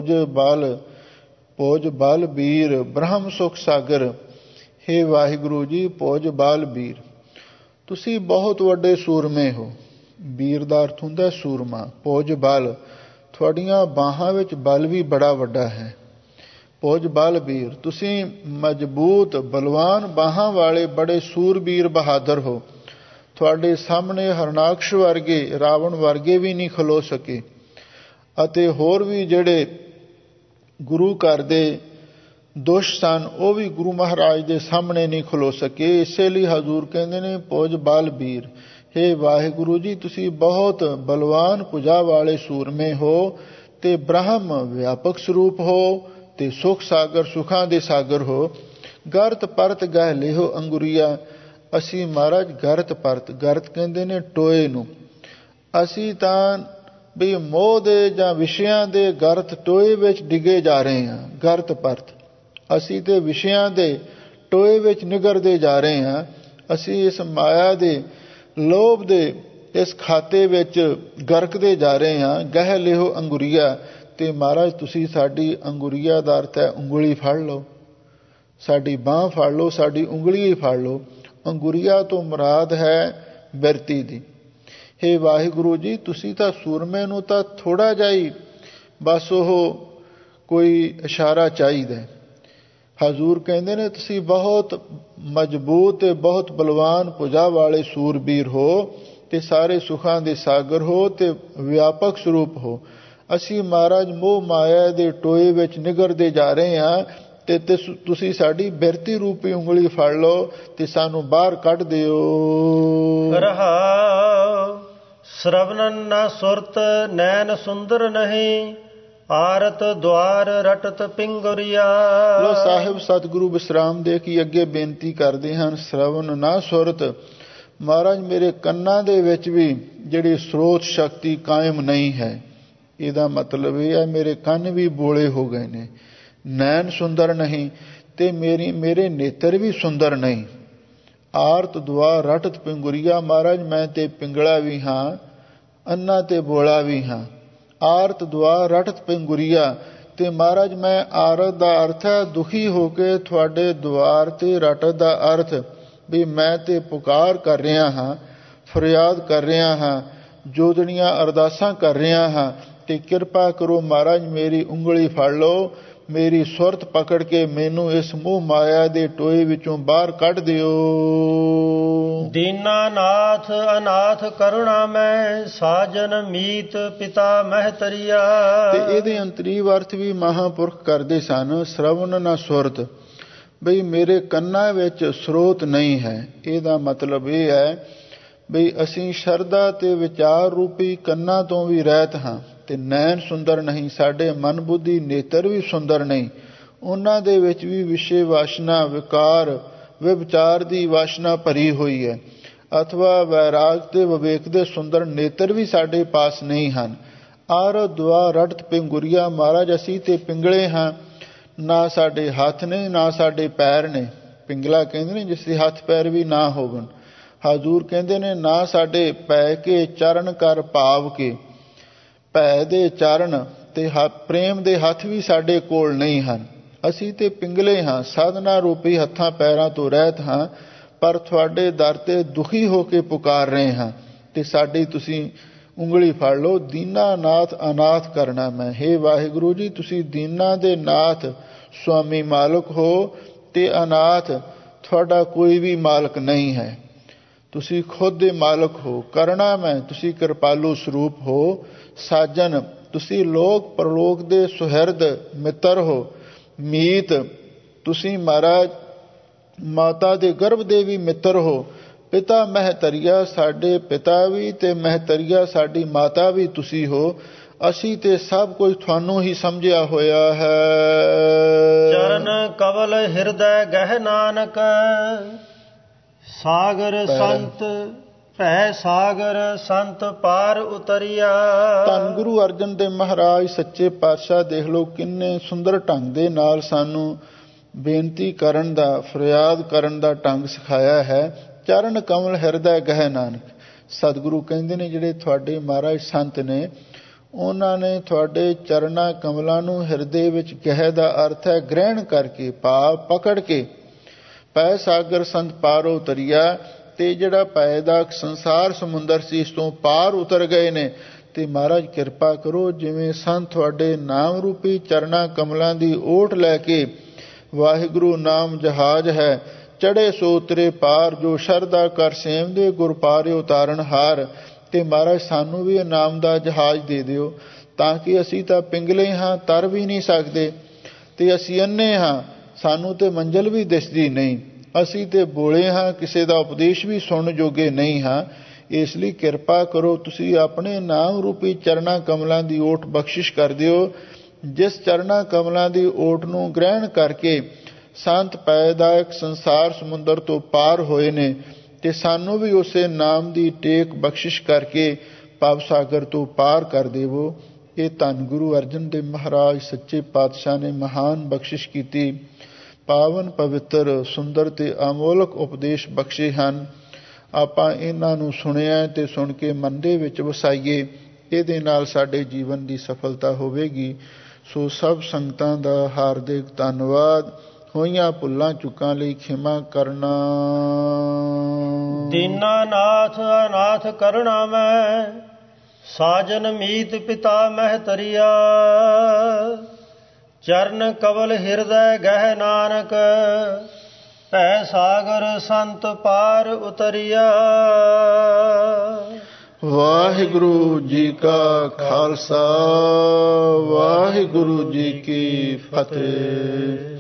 ਭੋਜ ਬਲ ਬੀਰ ਬ੍ਰਹਮ ਸੁਖ ਸਾਗਰ। ਹੇ ਵਾਹਿਗੁਰੂ ਜੀ, ਭੋਜ ਬਲ ਬੀਰ, ਤੁਸੀਂ ਬਹੁਤ ਵੱਡੇ ਸੂਰਮੇ ਹੋ। ਬੀਰ ਦਾ ਅਰਥ ਹੁੰਦਾ ਸੂਰਮਾ। ਭੋਜ ਬਲ, ਤੁਹਾਡੀਆਂ ਬਾਹਾਂ ਵਿੱਚ ਬਲ ਵੀ ਬੜਾ ਵੱਡਾ ਹੈ। ਭੋਜ ਬਲ ਬੀਰ, ਤੁਸੀਂ ਮਜ਼ਬੂਤ ਬਲਵਾਨ ਬਾਹਾਂ ਵਾਲੇ ਬੜੇ ਸੂਰਬੀਰ ਬਹਾਦਰ ਹੋ। ਤੁਹਾਡੇ ਸਾਹਮਣੇ ਹਰਨਾਕਸ਼ ਵਰਗੇ, ਰਾਵਣ ਵਰਗੇ ਵੀ ਨਹੀਂ ਖਲੋ ਸਕੇ, ਅਤੇ ਹੋਰ ਵੀ ਜਿਹੜੇ ਗੁਰੂ ਘਰ ਦੇ ਦੁਸ਼ਟ ਸਨ ਉਹ ਵੀ ਗੁਰੂ ਮਹਾਰਾਜ ਦੇ ਸਾਹਮਣੇ ਨਹੀਂ ਖਲੋ ਸਕੇ। ਇਸੇ ਲਈ ਹਜ਼ੂਰ ਕਹਿੰਦੇ ਨੇ, ਭੋਜ ਬਲ ਬੀਰ, ਹੇ ਵਾਹਿਗੁਰੂ ਜੀ ਤੁਸੀਂ ਬਹੁਤ ਬਲਵਾਨ ਭੁਜਾ ਵਾਲੇ ਸੂਰਮੇ ਹੋ, ਤੇ ਬ੍ਰਹਮ ਵਿਆਪਕ ਸਰੂਪ ਹੋ, ਤੇ ਸੁਖ ਸਾਗਰ ਸੁਖਾਂ ਦੇ ਸਾਗਰ ਹੋ। ਗਰਤ ਪਰਤ ਗਹਿ ਲੇਹੋ ਅੰਗੁਰੀਆ। ਅਸੀਂ ਮਹਾਰਾਜ ਗਰਤ ਪਰਤ, ਗਰਤ ਕਹਿੰਦੇ ਨੇ ਟੋਏ ਨੂੰ, ਅਸੀਂ ਤਾਂ ਵੀ ਮੋਹ ਦੇ ਜਾਂ ਵਿਸ਼ਿਆਂ ਦੇ ਗਰਤ ਟੋਏ ਵਿੱਚ ਡਿੱਗੇ ਜਾ ਰਹੇ ਹਾਂ। ਗਰਤ ਪਰਤ, ਅਸੀਂ ਤੇ ਵਿਸ਼ਿਆਂ ਦੇ ਟੋਏ ਵਿੱਚ ਨਿਗਰਦੇ ਜਾ ਰਹੇ ਹਾਂ। ਅਸੀਂ ਇਸ ਮਾਇਆ ਦੇ ਲੋਭ ਦੇ ਇਸ ਖਾਤੇ ਵਿੱਚ ਗਰਕਦੇ ਜਾ ਰਹੇ ਹਾਂ। ਗਹਿ ਲਿਓ ਅੰਗੁਰੀਆ, ਤੇ ਮਹਾਰਾਜ ਤੁਸੀਂ ਸਾਡੀ ਅੰਗੁਰੀਆ ਦਾ ਅਰਥ ਹੈ ਉਂਗਲੀ ਫੜ ਲਓ। ਸਾਡੀ ਬਾਂਹ ਫੜ ਲਓ, ਸਾਡੀ ਉਂਗਲੀ ਹੀ ਫੜ ਲਓ। ਅੰਗੁਰੀਆ ਤੋਂ ਮੁਰਾਦ ਹੈ ਬਿਰਤੀ ਦੀ। ਹੇ ਵਾਹਿਗੁਰੂ ਜੀ, ਤੁਸੀਂ ਤਾਂ ਸੂਰਮੇ ਨੂੰ ਤਾਂ ਥੋੜ੍ਹਾ ਜਿਹਾ ਹੀ ਬਸ ਉਹ ਕੋਈ ਇਸ਼ਾਰਾ ਚਾਹੀਦਾ। ਹਜ਼ੂਰ ਕਹਿੰਦੇ ਨੇ ਤੁਸੀਂ ਬਹੁਤ ਮਜ਼ਬੂਤ ਤੇ ਬਹੁਤ ਬਲਵਾਨ ਭੁਜਾ ਵਾਲੇ ਸੂਰਬੀਰ ਹੋ ਤੇ ਸਾਰੇ ਸੁੱਖਾਂ ਦੇ ਸਾਗਰ ਹੋ ਤੇ ਵਿਆਪਕ ਸਰੂਪ ਹੋ। ਅਸੀਂ ਮਹਾਰਾਜ ਮੋਹ ਮਾਇਆ ਦੇ ਟੋਏ ਵਿੱਚ ਨਿਗਰਦੇ ਜਾ ਰਹੇ ਹਾਂ ਤੇ ਤੁਸੀਂ ਸਾਡੀ ਬਿਰਤੀ ਰੂਪੀ ਉਂਗਲੀ ਫੜ ਲਓ ਤੇ ਸਾਨੂੰ ਬਾਹਰ ਕੱਢ ਦਿਓ। ਰਹਾਉ ਸ਼ਰਵਨਨ ਨ ਸੁਰਤ ਨੈਣ ਸੁੰਦਰ ਨਹੀਂ, ਆਰਤ ਦੁਆਰ ਰਟਤ ਪਿੰਗੁਰੀਆ। ਲੋ ਸਾਹਿਬ ਸਤਿਗੁਰੂ ਵਿਸਰਾਮ ਦੇ ਕੇ ਅੱਗੇ ਬੇਨਤੀ ਕਰਦੇ ਹਨ, ਸ਼ਰਵਨ ਨਾ ਸੁਰਤ। ਮਹਾਰਾਜ ਮੇਰੇ ਕੰਨਾਂ ਦੇ ਵਿੱਚ ਵੀ ਜਿਹੜੀ ਸਰੋਤ ਸ਼ਕਤੀ ਕਾਇਮ ਨਹੀਂ ਹੈ। ਇਹਦਾ ਮਤਲਬ ਇਹ ਹੈ ਮੇਰੇ ਕੰਨ ਵੀ ਬੋਲੇ ਹੋ ਗਏ ਨੇ। ਨੈਣ ਸੁੰਦਰ ਨਹੀਂ ਤੇ ਮੇਰੇ ਨੇਤਰ ਵੀ ਸੁੰਦਰ ਨਹੀਂ। ਆਰਤ ਦੁਆਰ ਰਟਤ ਪਿੰਗੁਰੀਆ। ਮਹਾਰਾਜ ਮੈਂ ਤੇ ਪਿੰਗਲਾ ਵੀ ਹਾਂ, ਅੰਨਾ ਤੇ ਬੋਲਾ ਵੀ ਹਾਂ। ਆਰਤ ਦੁਆਰ ਰਟਤ ਪਿੰਗੁਰੀਆ। ਤੇ ਮਹਾਰਾਜ ਮੈਂ ਆਰਤ ਦਾ ਅਰਥ ਹੈ ਦੁਖੀ ਹੋ ਕੇ ਤੁਹਾਡੇ ਦੁਆਰ ਤੇ, ਰਟਤ ਦਾ ਅਰਥ ਵੀ ਮੈਂ ਤੇ ਪੁਕਾਰ ਕਰ ਰਿਹਾ ਹਾਂ, ਫਰਿਆਦ ਕਰ ਰਿਹਾ ਹਾਂ, ਜੋਦੜੀਆਂ ਅਰਦਾਸਾਂ ਕਰ ਰਿਹਾ ਹਾਂ ਤੇ ਕਿਰਪਾ ਕਰੋ ਮਹਾਰਾਜ ਮੇਰੀ ਉਂਗਲੀ ਫੜ ਲਓ, ਮੇਰੀ ਸੁਰਤ ਪਕੜ ਕੇ ਮੈਨੂੰ ਇਸ ਮੋਹ ਮਾਇਆ ਦੇ ਟੋਏ ਵਿੱਚੋਂ ਬਾਹਰ ਕੱਢ ਦਿਓ। ਦੀਨਾਨਾਥ ਅਨਾਥ ਕਰੁਣਾ ਮੈਂ, ਸਾਜਨ ਮੀਤ ਪਿਤਾ ਮਹਿਤਰੀਆ। ਤੇ ਇਹਦੇ ਅੰਤਰੀਵ ਅਰਥ ਵੀ ਮਹਾਂਪੁਰਖ ਕਰਦੇ ਸਨ, ਸ਼ਰਵਨ ਨਾ ਸੁਰਤ, ਬਈ ਮੇਰੇ ਕੰਨਾਂ ਵਿੱਚ ਸਰੋਤ ਨਹੀਂ ਹੈ। ਇਹਦਾ ਮਤਲਬ ਇਹ ਹੈ ਬਈ ਅਸੀਂ ਸ਼ਰਧਾ ਤੇ ਵਿਚਾਰ ਰੂਪੀ ਕੰਨਾਂ ਤੋਂ ਵੀ ਰਹਿਤ ਹਾਂ ਤੇ ਨੈਣ ਸੁੰਦਰ ਨਹੀਂ, ਸਾਡੇ ਮਨ ਬੁੱਧੀ ਨੇਤਰ ਵੀ ਸੁੰਦਰ ਨਹੀਂ। ਉਹਨਾਂ ਦੇ ਵਿੱਚ ਵੀ ਵਿਸ਼ੇ ਵਾਸ਼ਨਾ, ਵਿਕਾਰ, ਵਿਵਚਾਰ ਦੀ ਵਾਸ਼ਨਾ ਭਰੀ ਹੋਈ ਹੈ। ਅਥਵਾ ਵੈਰਾਗ ਤੇ ਵਿਵੇਕ ਦੇ ਸੁੰਦਰ ਨੇਤਰ ਵੀ ਸਾਡੇ ਪਾਸ ਨਹੀਂ ਹਨ। ਆਰ ਦੁਆ ਰਟਤ ਪਿੰਗੁਰੀਆ। ਮਹਾਰਾਜ ਅਸੀਂ ਤੇ ਪਿੰਗਲੇ ਹਾਂ, ਨਾ ਸਾਡੇ ਹੱਥ ਨੇ ਨਾ ਸਾਡੇ ਪੈਰ ਨੇ। ਪਿੰਗਲਾ ਕਹਿੰਦੇ ਨੇ ਜਿਸ ਦੇ ਹੱਥ ਪੈਰ ਵੀ ਨਾ ਹੋਵਣ। ਹਜ਼ੂਰ ਕਹਿੰਦੇ ਨੇ ਨਾ ਸਾਡੇ ਪੈ ਕੇ ਚਰਨ ਕਰ ਭਾਵ ਕੇ, ਭੈ ਦੇ ਚਰਨ ਤੇ ਪ੍ਰੇਮ ਦੇ ਹੱਥ ਵੀ ਸਾਡੇ ਕੋਲ ਨਹੀਂ ਹਨ। ਅਸੀਂ ਤੇ ਪਿੰਗਲੇ ਹਾਂ, ਸਾਧਨਾ ਰੂਪੀ ਹੱਥਾਂ ਪੈਰਾਂ ਤੋਂ ਰਹਿਤ ਹਾਂ, ਪਰ ਤੁਹਾਡੇ ਦਰ ਤੇ ਦੁਖੀ ਹੋ ਕੇ ਪੁਕਾਰ ਰਹੇ ਹਾਂ ਤੇ ਸਾਡੀ ਤੁਸੀਂ ਉਂਗਲੀ ਫੜ ਲਓ। ਦੀਨਾ ਨਾਥ ਅਨਾਥ ਕਰਨਾ ਮੈਂ। ਹੇ ਵਾਹਿਗੁਰੂ ਜੀ, ਤੁਸੀਂ ਦੀਨਾ ਦੇ ਨਾਥ ਸੁਆਮੀ ਮਾਲਕ ਹੋ ਤੇ ਅਨਾਥ ਤੁਹਾਡਾ ਕੋਈ ਵੀ ਮਾਲਕ ਨਹੀਂ ਹੈ। ਤੁਸੀਂ ਖੁਦ ਦੇ ਮਾਲਕ ਹੋ। ਕਰਨਾ ਮੈਂ, ਤੁਸੀਂ ਕਿਰਪਾਲੂ ਸਰੂਪ ਹੋ। ਸਾਜਨ, ਤੁਸੀਂ ਲੋਕ ਪਰਲੋਕ ਦੇ ਸੁਹਿਰਦ ਮਿੱਤਰ ਹੋ। ਮੀਤ, ਤੁਸੀਂ ਮਹਾਰਾਜ ਮਾਤਾ ਦੇ ਗਰਭ ਦੇ ਵੀ ਮਿੱਤਰ ਹੋ। ਪਿਤਾ ਮਹਿਤਰੀਆ, ਸਾਡੇ ਪਿਤਾ ਵੀ ਤੇ ਮਹਿਤਰੀਆ ਸਾਡੀ ਮਾਤਾ ਵੀ ਤੁਸੀਂ ਹੋ। ਅਸੀਂ ਤੇ ਸਭ ਕੁਝ ਤੁਹਾਨੂੰ ਹੀ ਸਮਝਿਆ ਹੋਇਆ ਹੈ। ਚਰਨ ਕਵਲ ਹਿਰਦੈ ਗਹਿ ਨਾਨਕ, ਸਾਗਰ ਸੰਤ ਭੈ ਸਾਗਰ ਸੰਤ ਪਾਰ ਉਤਰਿਆ। ਧੰਨ ਗੁਰੂ ਅਰਜਨ ਦੇਵ ਮਹਾਰਾਜ ਸੱਚੇ ਪਾਤਸ਼ਾਹ ਦੇਖ ਲਓ ਕਿੰਨੇ ਸੁੰਦਰ ਢੰਗ ਦੇ ਨਾਲ ਸਾਨੂੰ ਬੇਨਤੀ ਕਰਨ ਦਾ, ਫਰਿਆਦ ਕਰਨ ਦਾ ਢੰਗ ਸਿਖਾਇਆ ਹੈ। ਚਰਨ ਕਮਲ ਹਿਰਦੈ ਗਹਿ ਨਾਨਕ। ਸਤਿਗੁਰੂ ਕਹਿੰਦੇ ਨੇ ਜਿਹੜੇ ਤੁਹਾਡੇ ਮਹਾਰਾਜ ਸੰਤ ਨੇ, ਉਹਨਾਂ ਨੇ ਤੁਹਾਡੇ ਚਰਨਾਂ ਕਮਲਾਂ ਨੂੰ ਹਿਰਦੇ ਵਿੱਚ ਗਹਿ ਦਾ ਅਰਥ ਹੈ ਗ੍ਰਹਿਣ ਕਰਕੇ, ਭਾਵ ਪਕੜ ਕੇ। ਪੈ ਸਾਗਰ ਸੰਤ ਪਾਰ ਉਤਰਿਆ। ਤੇ ਜਿਹੜਾ ਪੈ ਦਾ ਸੰਸਾਰ ਸਮੁੰਦਰ ਸੀ, ਇਸ ਤੋਂ ਪਾਰ ਉਤਰ ਗਏ ਨੇ। ਤੇ ਮਹਾਰਾਜ ਕਿਰਪਾ ਕਰੋ ਜਿਵੇਂ ਸੰਤ ਤੁਹਾਡੇ ਨਾਮ ਰੂਪੀ ਚਰਨਾਂ ਕਮਲਾਂ ਦੀ ਓਟ ਲੈ ਕੇ, ਵਾਹਿਗੁਰੂ ਨਾਮ ਜਹਾਜ਼ ਹੈ, ਚੜੇ ਸੋ ਉਤਰੇ ਪਾਰ, ਜੋ ਸ਼ਰਧਾ ਕਰ ਸੇਵਦੇ ਗੁਰ ਪਾਰੇ ਉਤਾਰਨ ਹਾਰ। ਤੇ ਮਹਾਰਾਜ ਸਾਨੂੰ ਵੀ ਇਹ ਨਾਮ ਦਾ ਜਹਾਜ਼ ਦੇ ਦਿਓ, ਤਾਂ ਕਿ ਅਸੀਂ ਤਾਂ ਪਿੰਗਲੇ ਹਾਂ, ਤਰ ਵੀ ਨਹੀਂ ਸਕਦੇ, ਤੇ ਅਸੀਂ ਅੰਨੇ ਹਾਂ, ਸਾਨੂੰ ਤੇ ਮੰਜ਼ਿਲ ਵੀ ਦਿਸਦੀ ਨਹੀਂ। ਅਸੀਂ ਤੇ ਬੋਲੇ ਹਾਂ, ਕਿਸੇ ਦਾ ਉਪਦੇਸ਼ ਵੀ ਸੁਣਨ ਜੋਗੇ ਨਹੀਂ ਹਾਂ। ਇਸ ਲਈ ਕਿਰਪਾ ਕਰੋ ਤੁਸੀਂ ਆਪਣੇ ਨਾਮ ਰੂਪੀ ਚਰਨਾਂ ਕਮਲਾਂ ਦੀ ਓਟ ਬਖਸ਼ਿਸ਼ ਕਰ ਦਿਓ। ਜਿਸ ਚਰਨਾਂ ਕਮਲਾਂ ਦੀ ਓਟ ਨੂੰ ਗ੍ਰਹਿਣ ਕਰਕੇ ਸੰਤ ਪੈਦਾਇਕ ਸੰਸਾਰ ਸਮੁੰਦਰ ਤੋਂ ਪਾਰ ਹੋਏ ਨੇ, ਤੇ ਸਾਨੂੰ ਵੀ ਉਸੇ ਨਾਮ ਦੀ ਟੇਕ ਬਖਸ਼ਿਸ਼ ਕਰਕੇ ਭਵ ਸਾਗਰ ਤੋਂ ਪਾਰ ਕਰ ਦੇਵੋ। ਇਹ ਧੰਨ ਗੁਰੂ ਅਰਜਨ ਦੇਵ ਮਹਾਰਾਜ ਸੱਚੇ ਪਾਤਸ਼ਾਹ ਨੇ ਮਹਾਨ ਬਖਸ਼ਿਸ਼ ਕੀਤੀ। ਪਾਵਨ ਪਵਿੱਤਰ ਸੁੰਦਰ ਤੇ ਅਮੋਲਕ ਉਪਦੇਸ਼ ਬਖਸ਼ੇ ਹਨ। ਆਪਾਂ ਇਹਨਾਂ ਨੂੰ ਸੁਣਿਆ ਤੇ ਸੁਣ ਕੇ ਮਨ ਦੇ ਵਿੱਚ ਵਸਾਈਏ। ਇਹਦੇ ਨਾਲ ਸਾਡੇ ਜੀਵਨ ਦੀ ਸਫਲਤਾ ਹੋਵੇਗੀ। ਸੋ ਸਭ ਸੰਗਤਾਂ ਦਾ ਹਾਰਦਿਕ ਧੰਨਵਾਦ। ਹੋਈਆਂ ਭੁੱਲਾਂ ਚੁੱਕਾਂ ਲਈ ਖਿਮਾ ਕਰਨਾ। ਦੀਨਾਨਾਥ ਅਨਾਥ ਕਰਣਾ ਮੈਂ, ਸਾਜਨ ਮੀਤ ਪਿਤਾ ਮਹਿ ਤਰੀਆ। ਚਰਨ ਕਵਲ ਹਿਰਦੈ ਗਹਿ ਨਾਨਕ, ਭੈ ਸਾਗਰ ਸੰਤ ਪਾਰ ਉਤਰਿਆ। ਵਾਹਿਗੁਰੂ ਜੀ ਕਾ ਖਾਲਸਾ, ਵਾਹਿਗੁਰੂ ਜੀ ਕੀ ਫਤਿਹ।